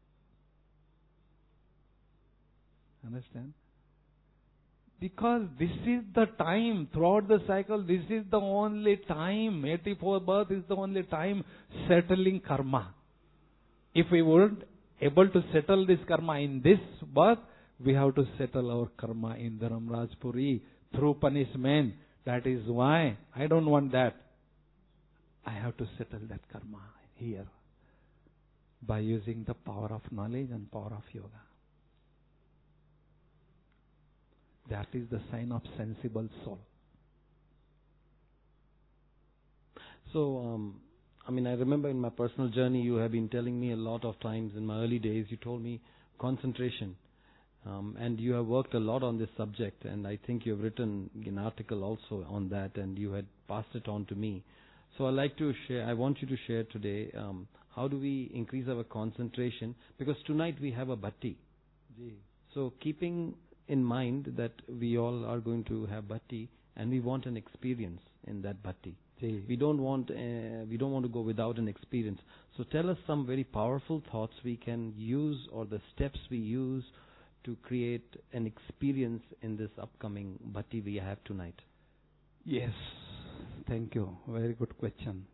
Understand? Because this is the time, throughout the cycle, this is the only time, eighty-four birth is the only time settling karma. If we weren't able to settle this karma in this birth, we have to settle our karma in Dharamrajpuri through punishment. That is why I don't want that. I have to settle that karma here by using the power of knowledge and power of yoga. That is the sign of sensible soul. So, um, I mean, I remember in my personal journey, you have been telling me a lot of times in my early days, you told me concentration. Um, and you have worked a lot on this subject, and I think you have written an article also on that, and you had passed it on to me. So I'd like to share, I want you to share today, um, how do we increase our concentration? Because tonight we have a bhatti. Ji. So keeping in mind that we all are going to have bhatti, and we want an experience in that bhatti. Ji. We don't want uh, we don't want to go without an experience. So tell us some very powerful thoughts we can use, or the steps we use to create an experience in this upcoming bhatti we have tonight. Yes, thank you. Very good question.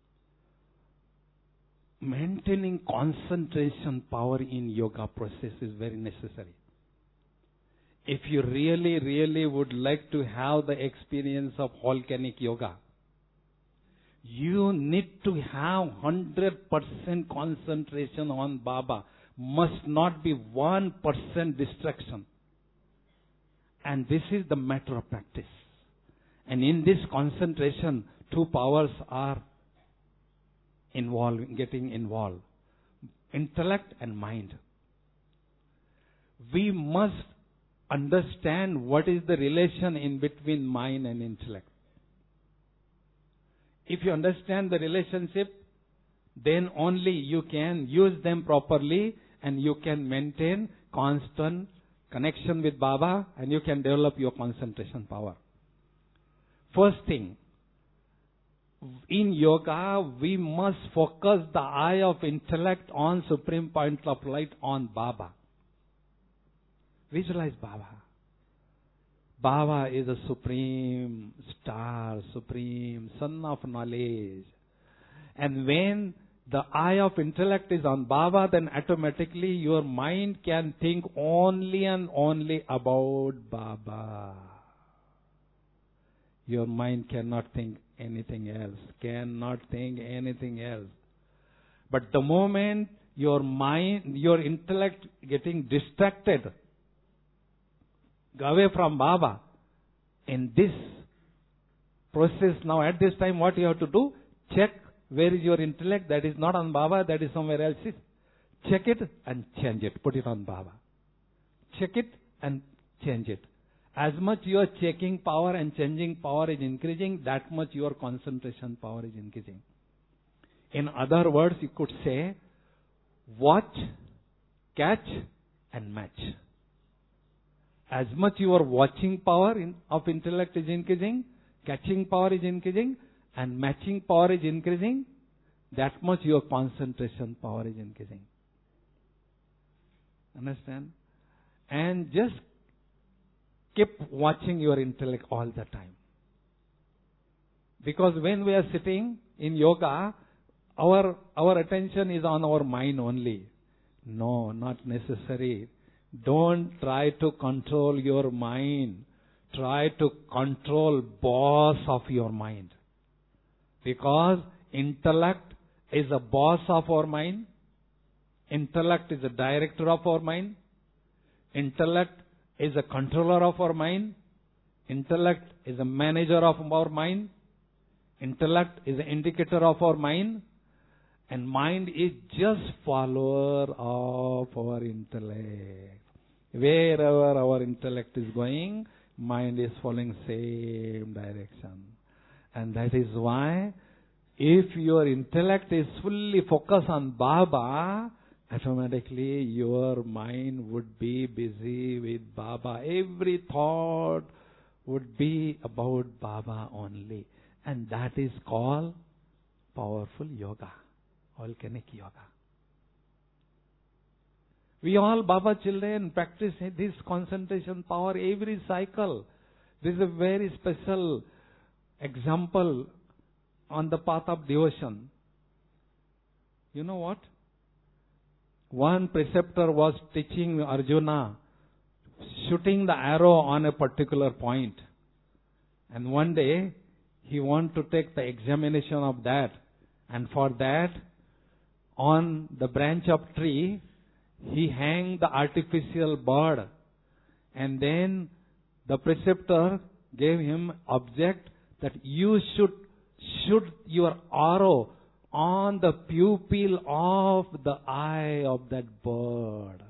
Maintaining concentration power in yoga process is very necessary. If you really, really would like to have the experience of volcanic yoga, you need to have one hundred percent concentration on Baba. Must not be one percent distraction. And this is the matter of practice. And in this concentration, two powers are involved, getting involved. Intellect and mind. We must understand what is the relation in between mind and intellect. If you understand the relationship, then only you can use them properly and you can maintain constant connection with Baba, and you can develop your concentration power. First thing, in yoga, we must focus the eye of intellect on supreme point of light, on Baba. Visualize Baba. Baba is a supreme star, supreme sun of knowledge. And when the eye of intellect is on Baba, then automatically your mind can think only and only about Baba. Your mind cannot think anything else, cannot think anything else. But the moment your mind, your intellect getting distracted away from Baba, in this process now at this time what you have to do, check where is your intellect, that is not on Baba, that is somewhere else. Check it and change it, put it on Baba. Check it and change it. As much your checking power and changing power is increasing, that much your concentration power is increasing. In other words, you could say, watch, catch and match. As much your watching power in, of intellect is increasing, catching power is increasing, and matching power is increasing, that much your concentration power is increasing. Understand? And just keep watching your intellect all the time. Because when we are sitting in yoga, our, our attention is on our mind only. No, not necessary. Don't try to control your mind. Try to control boss of your mind. Because intellect is a boss of our mind. Intellect is a director of our mind. Intellect is a controller of our mind. Intellect is a manager of our mind. Intellect is an indicator of our mind. And mind is just follower of our intellect. Wherever our intellect is going, mind is following same direction. And that is why, if your intellect is fully focused on Baba, automatically your mind would be busy with Baba. Every thought would be about Baba only. And that is called powerful yoga, volcanic yoga. We all Baba children practice this concentration power every cycle. This is a very special example on the path of devotion. You know what? One preceptor was teaching Arjuna, shooting the arrow on a particular point. And one day, he wanted to take the examination of that. And for that, on the branch of tree, he hung the artificial bird. And then the preceptor gave him object that you should shoot your arrow on the pupil of the eye of that bird.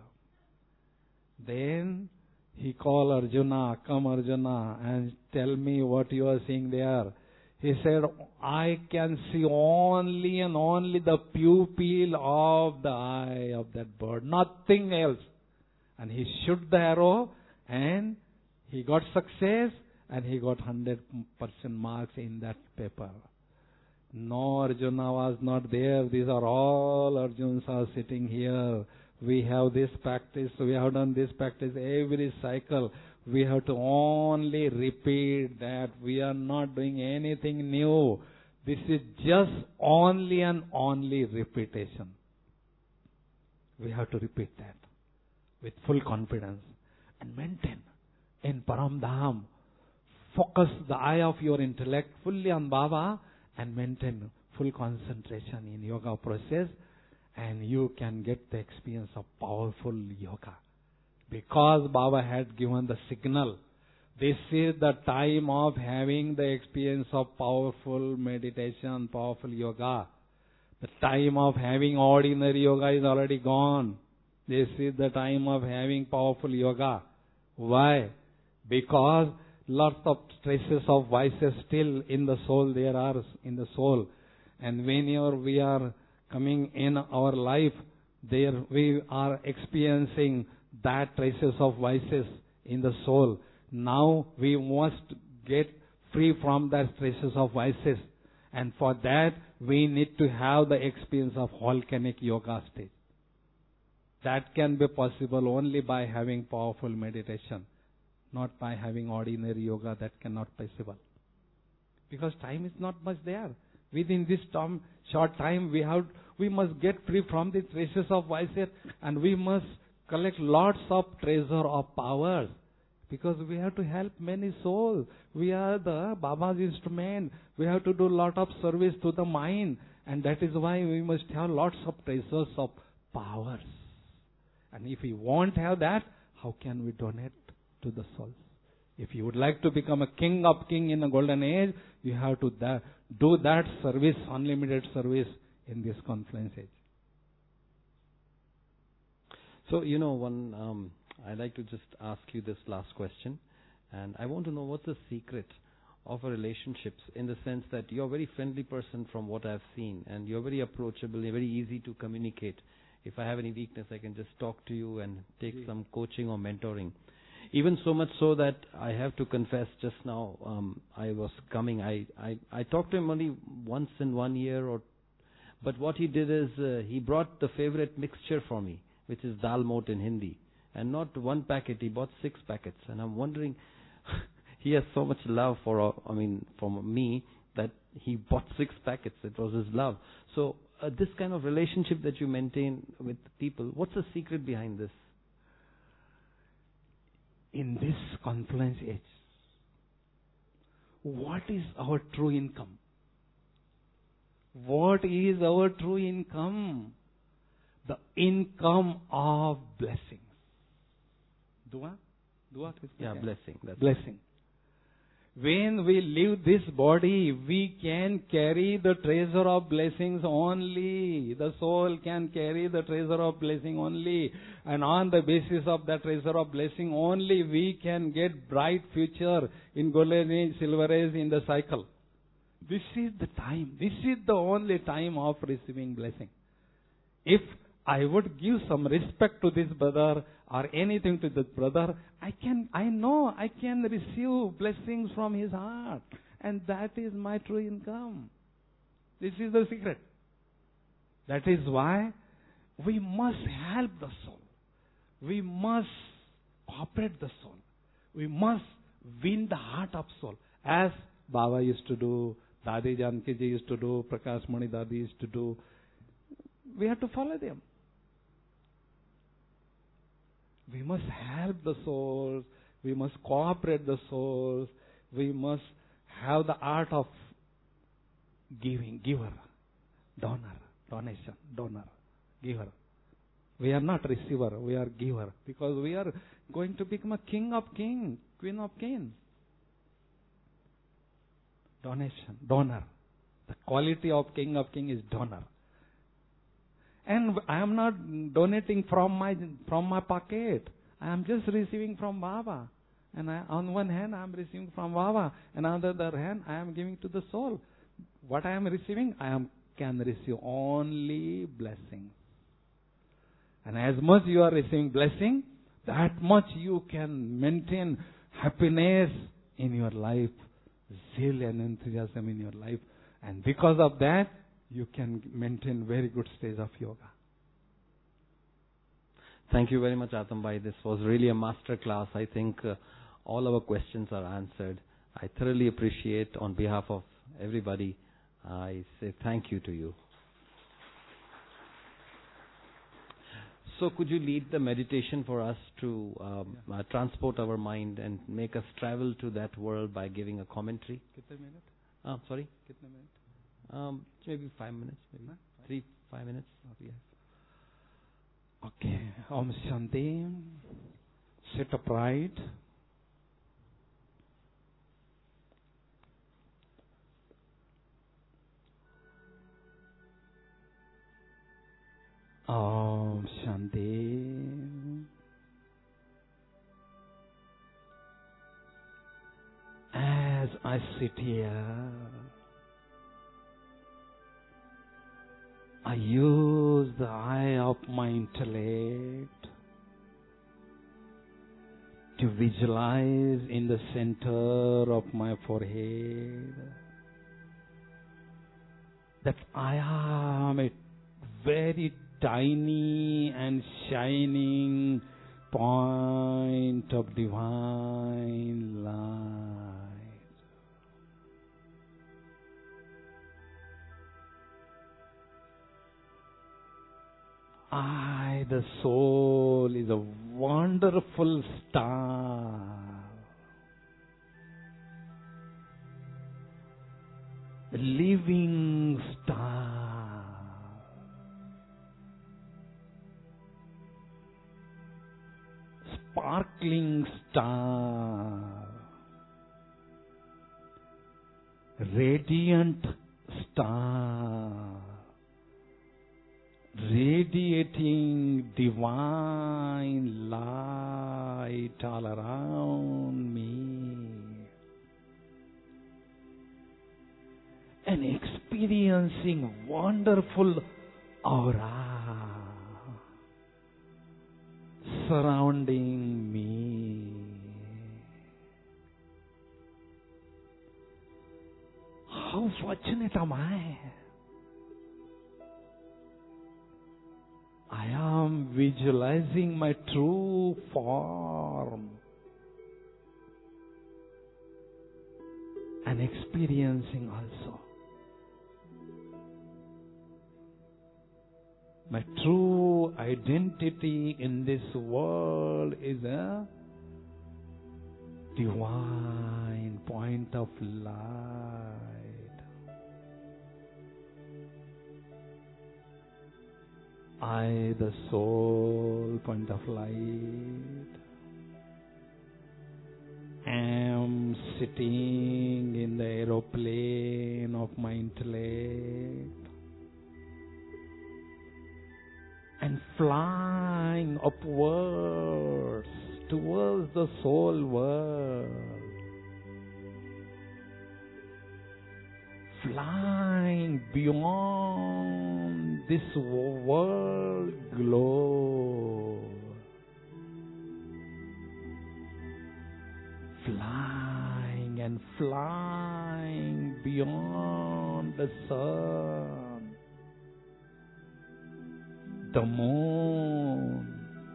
Then he called Arjuna, come Arjuna, and tell me what you are seeing there. He said, I can see only and only the pupil of the eye of that bird, nothing else. And he shot the arrow and he got success and he got one hundred percent marks in that paper. No, Arjuna was not there. These are all Arjunas are sitting here. We have this practice. We have done this practice every cycle. We have to only repeat that. We are not doing anything new. This is just only and only repetition. We have to repeat that with full confidence and maintain in Param Dham. Focus the eye of your intellect fully on Baba and maintain full concentration in yoga process, and you can get the experience of powerful yoga. Because Baba had given the signal, this is the time of having the experience of powerful meditation, powerful yoga. The time of having ordinary yoga is already gone. This is the time of having powerful yoga. Why? Because lots of traces of vices still in the soul, there are in the soul. And whenever we are coming in our life, there we are experiencing that traces of vices in the soul. Now we must get free from that traces of vices. And for that, we need to have the experience of volcanic yoga stage. That can be possible only by having powerful meditation, not by having ordinary yoga. That cannot be possible. Because time is not much there. Within this term, short time, we have, we must get free from the traces of vices, and we must collect lots of treasure of powers. Because we have to help many souls. We are the Baba's instrument. We have to do a lot of service to the mind. And that is why we must have lots of treasures of powers. And if we won't have that, how can we donate to the souls? If you would like to become a king of kings in the golden age, you have to da- do that service, unlimited service in this confluence age. So, you know, one, um, I'd like to just ask you this last question. And I want to know what's the secret of a relationships, in the sense that you're a very friendly person from what I've seen, and you're very approachable, you're very easy to communicate. If I have any weakness, I can just talk to you and take Yes. some coaching or mentoring. Even so much so that I have to confess, just now um, I was coming, I, I, I talked to him only once in one year, or, but what he did is uh, he brought the favorite mixture for me, which is dal mot in Hindi. And not one packet, he bought six packets. And I'm wondering, he has so much love for, uh, I mean, for me, that he bought six packets. It was his love. So uh, this kind of relationship that you maintain with people, what's the secret behind this? In this confluence age, what is our true income? What is our true income? The income of blessings. Dua? Dua? Yeah, blessing. That's blessing. When we leave this body, we can carry the treasure of blessings only. The soul can carry the treasure of blessing only. And on the basis of that treasure of blessing only, we can get bright future in golden age, silver age, in the cycle. This is the time. This is the only time of receiving blessing. If I would give some respect to this brother or anything to this brother, I can, I know I can receive blessings from his heart. And that is my true income. This is the secret. That is why we must help the soul. We must cooperate the soul. We must win the heart of soul. As Baba used to do, Dadi Janki ji used to do, Prakash Mani Dadi used to do. We have to follow them. We must help the souls. We must cooperate the souls. We must have the art of giving, giver, donor, donation, donor, giver. We are not receiver, we are giver. Because we are going to become a king of kings, queen of kings. Donation, donor. The quality of king of kings is donor. And I am not donating from my from my pocket. I am just receiving from Baba. And I, on one hand, I am receiving from Baba. And on the other hand, I am giving to the soul. What I am receiving, I am can receive only blessing. And as much you are receiving blessing, that much you can maintain happiness in your life, zeal and enthusiasm in your life. And because of that, you can maintain very good stage of yoga. Thank you very much, Atam Bhai. This was really a master class. I think uh, all our questions are answered. I thoroughly appreciate, on behalf of everybody, I say thank you to you. So could you lead the meditation for us to um, Yeah. uh, transport our mind and make us travel to that world by giving a commentary? Kitne minute? Uh, sorry? Kitne minute? Um, maybe five minutes, maybe Huh? three, five minutes. Yes. Okay. Om Shanti. Sit upright. Om Shanti. As I sit here, I use the eye of my intellect to visualize in the center of my forehead that I am a very tiny and shining point of divine light. I, the soul, is a wonderful star, a living star, sparkling star, radiant star, radiating divine light all around me, and experiencing wonderful aura surrounding me. How fortunate am I? I am visualizing my true form and experiencing also my true identity in this world is a divine point of light. I, the soul, point of light, am sitting in the aeroplane of my intellect and flying upwards towards the soul world, flying beyond this world globe, flying and flying beyond the sun, the moon,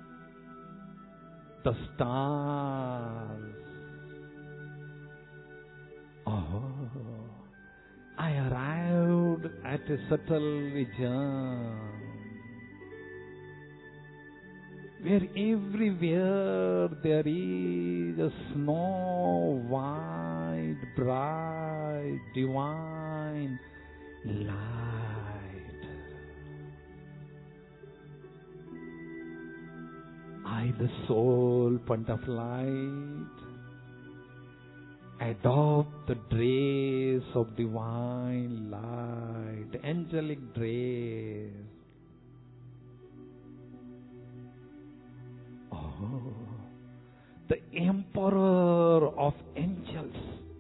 the stars. Oh, I arrived at a subtle region where everywhere there is a snow white, bright, divine light. I, the soul, point of light, adopt the dress of divine light, angelic dress. Oh, the emperor of angels,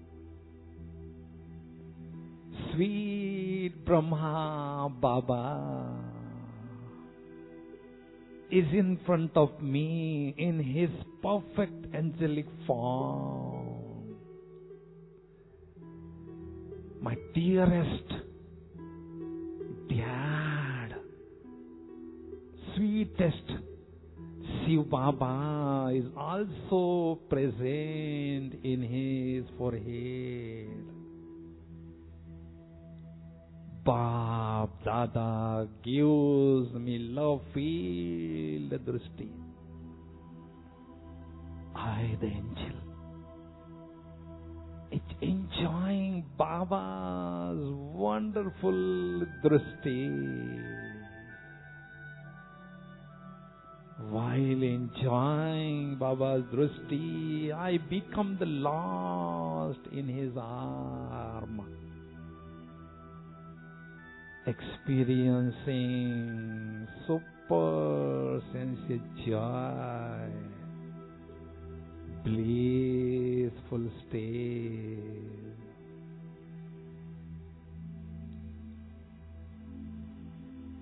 sweet Brahma Baba, is in front of me in his perfect angelic form. My dearest dad, sweetest Shiv Baba is also present in his forehead. Bab Dada gives me love-filled drishti. I, the angel, it's enjoying Baba's wonderful drishti. While enjoying Baba's drishti, I become the lost in his arm, experiencing super sensual joy, blissful state.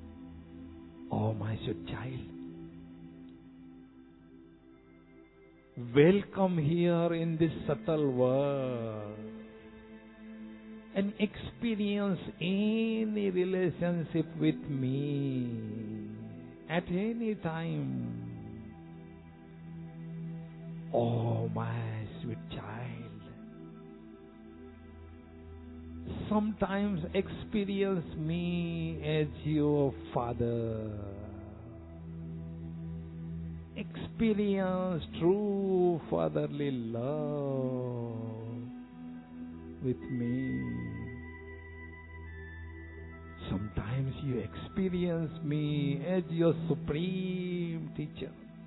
Oh, my sweet child, welcome here in this subtle world and experience any relationship with me at any time. Oh, my sweet child, sometimes experience me as your father. Experience true fatherly love with me. Sometimes you experience me as your supreme teacher.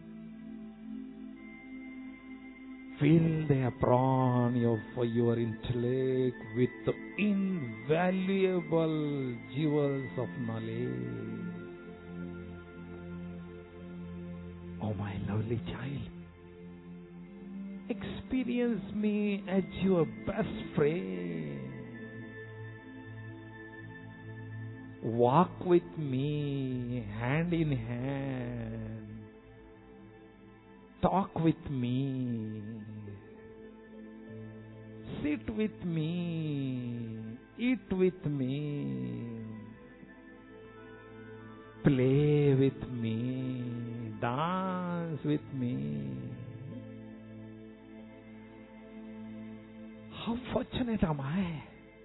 Fill the apron of your intellect with the invaluable jewels of knowledge. Oh, my lovely child, experience me as your best friend. Walk with me hand in hand. Talk with me. Sit with me. Eat with me. Play with me. Dance with me. How fortunate am I?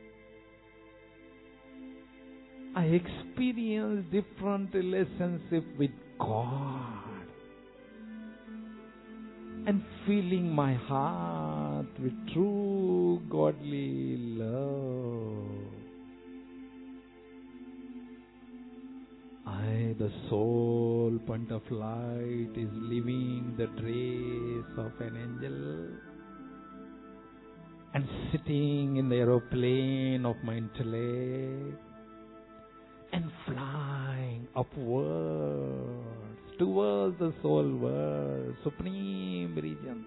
I experience different relationship with God and filling my heart with true godly love. I, the soul point of light, is living the dress of an angel and sitting in the aeroplane of my intellect and flying upwards towards the soul world, supreme region.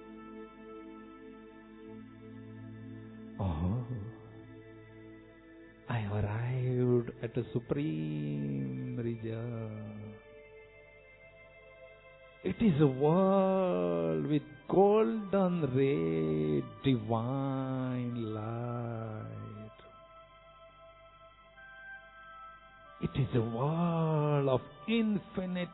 Oh, I arrived at the supreme region. It is a world with golden ray, divine light. It is a world of infinite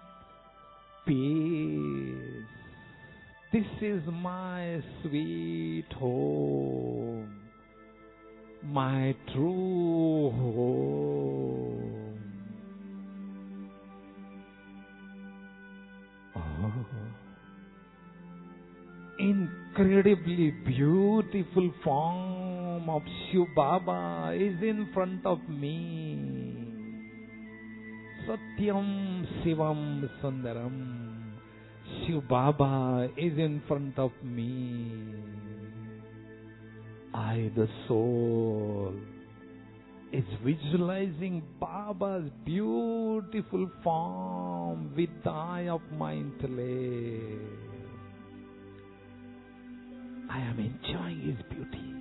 peace. This is my sweet home, my true home. Oh, incredibly beautiful form of Shiv Baba is in front of me. Satyam Shivam Sundaram. Shiv Baba is in front of me. I, the soul, is visualizing Baba's beautiful form with the eye of my intellect. I am enjoying his beauty.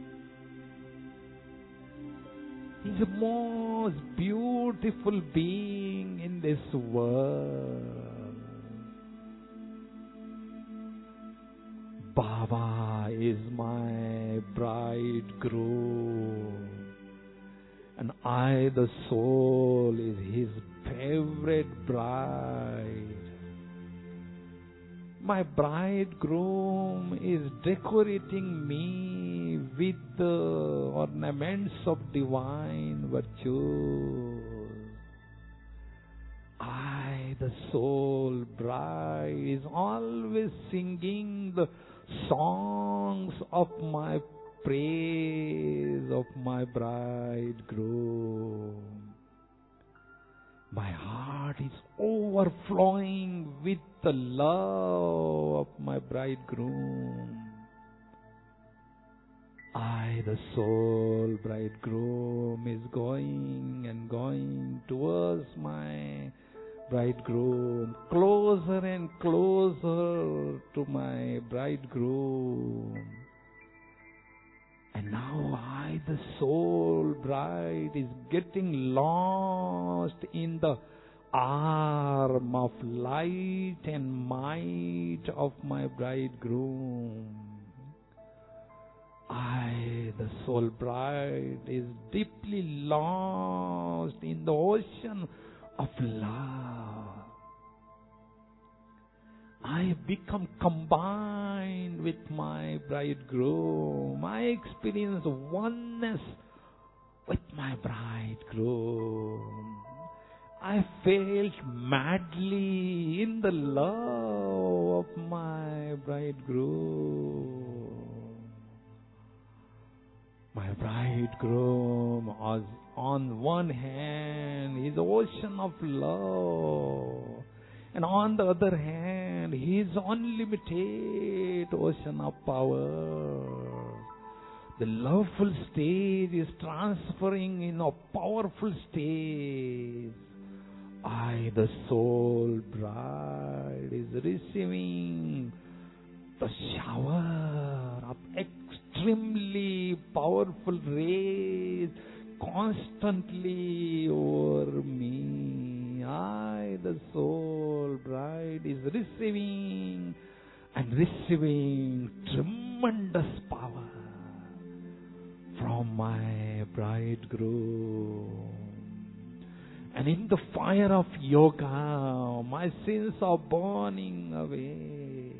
He's the most beautiful being in this world. Baba is my bridegroom, and I, the soul, is his favorite bride. My bridegroom is decorating me with the ornaments of divine virtues. I, the soul bride, is always singing the songs of my praise of my bridegroom. My heart is overflowing with the love of my bridegroom. I, the soul bridegroom, is going and going towards my bridegroom, closer and closer to my bridegroom. And now I, the soul bride, is getting lost in the arm of light and might of my bridegroom. I, the soul bride, is deeply lost in the ocean of love. I have become combined with my bridegroom. I experience oneness with my bridegroom. I felt madly in the love of my bridegroom. My bridegroom was on one hand his ocean of love, and on the other hand his unlimited ocean of power. The loveful stage is transferring in a powerful stage. I, the soul bride, is receiving the shower of extremely powerful rays constantly over me. I, the soul bride, is receiving and receiving tremendous power from my bridegroom. And in the fire of yoga, my sins are burning away.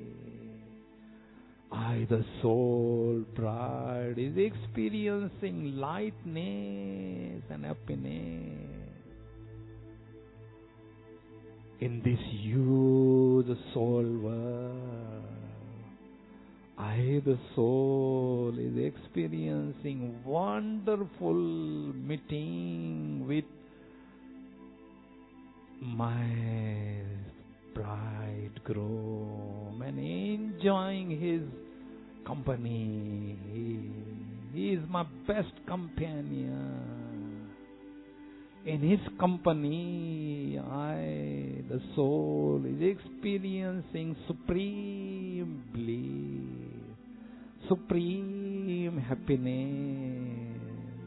I, the soul bride, is experiencing lightness and happiness. In this huge soul world, I, the soul, is experiencing wonderful meeting with my bridegroom and enjoying his company. He, he is my best companion. In his company, I, the soul, is experiencing supreme bliss, supreme happiness.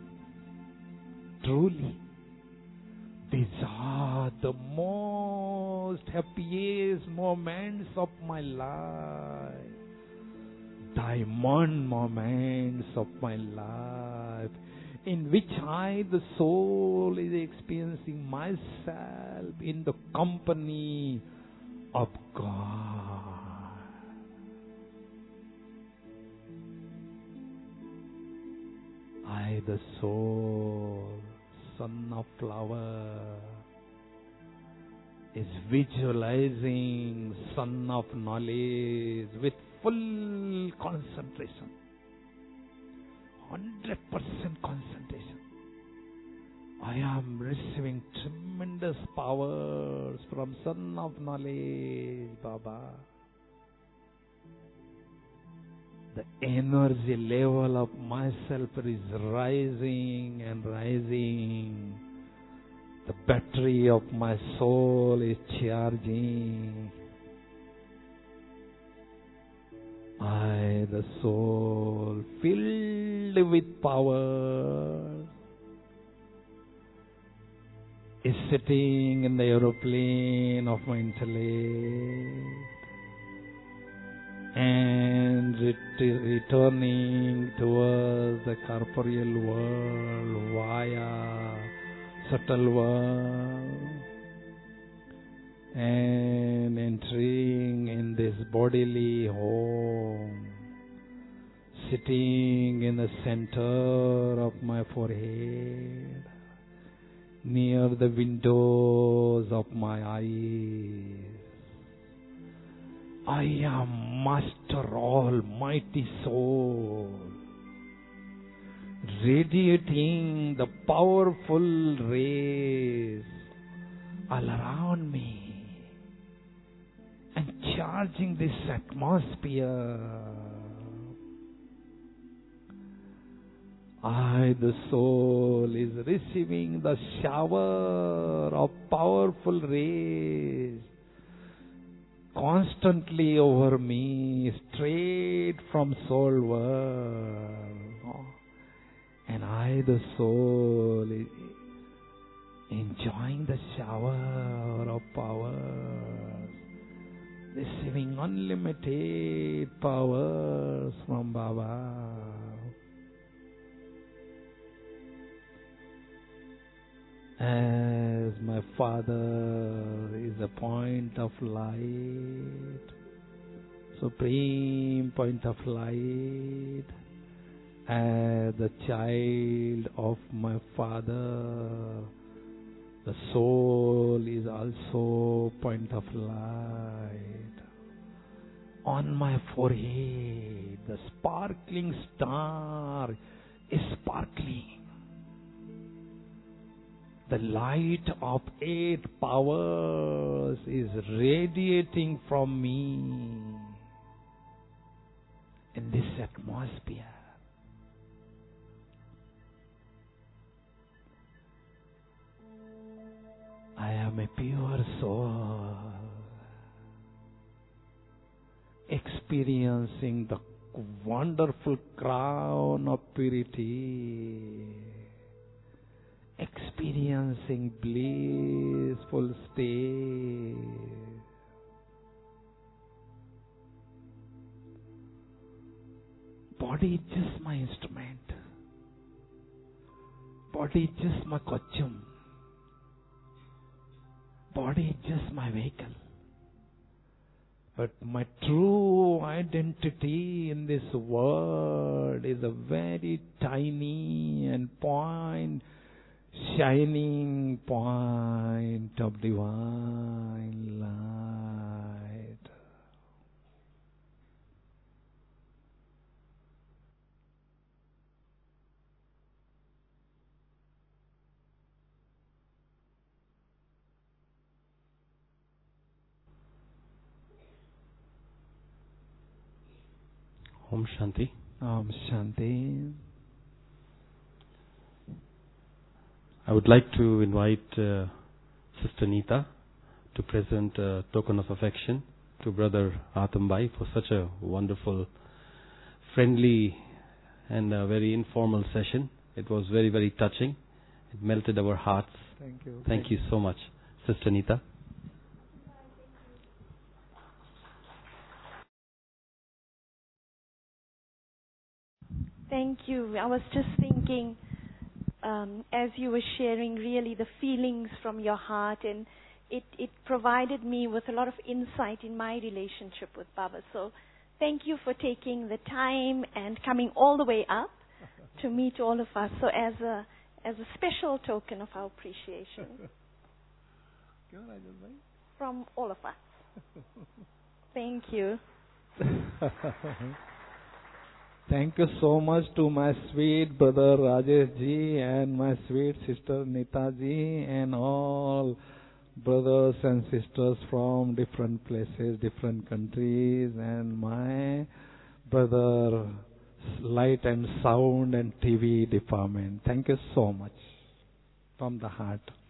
Truly, these are the most happiest moments of my life. Diamond moments of my life, in which I, the soul, is experiencing myself in the company of God. I, the soul, son of flower, is visualizing sun of knowledge with full concentration, one hundred percent concentration. I am receiving tremendous powers from sun of knowledge, Baba. The energy level of myself is rising and rising. The battery of my soul is charging. I, the soul, filled with power, is sitting in the aeroplane of my intellect and it is returning towards the corporeal world via subtle world and entering in this bodily home, sitting in the center of my forehead, near the windows of my eyes. I am Master Almighty Soul, radiating the powerful rays all around me and charging this atmosphere. I, the soul, is receiving the shower of powerful rays constantly over me, straight from soul world. And I, the soul, is enjoying the shower of powers, receiving unlimited powers from Baba. As my Father is a point of light, supreme point of light, as the child of my Father, the soul is also point of light. On my forehead, the sparkling star is sparkling. The light of eight powers is radiating from me in this atmosphere. I am a pure soul, experiencing the wonderful crown of purity, experiencing blissful state. Body is just my instrument. Body is just my costume. Body is just my vehicle. But my true identity in this world is a very tiny and point, shining point of divine light. Om Shanti. Om Shanti. I would like to invite uh, Sister Nita to present a token of affection to Brother Atam Bhai for such a wonderful, friendly and a very informal session. It was very, very touching. It melted our hearts. Thank you. Thank you so much, Sister Nita. Thank you. I was just thinking, um, as you were sharing really the feelings from your heart, and it, it provided me with a lot of insight in my relationship with Baba. So thank you for taking the time and coming all the way up to meet all of us. So as a, as a special token of our appreciation from all of us. Thank you. Thank you so much to my sweet brother Rajesh ji and my sweet sister Nita ji and all brothers and sisters from different places, different countries, and my brother light and sound and T V department. Thank you so much from the heart.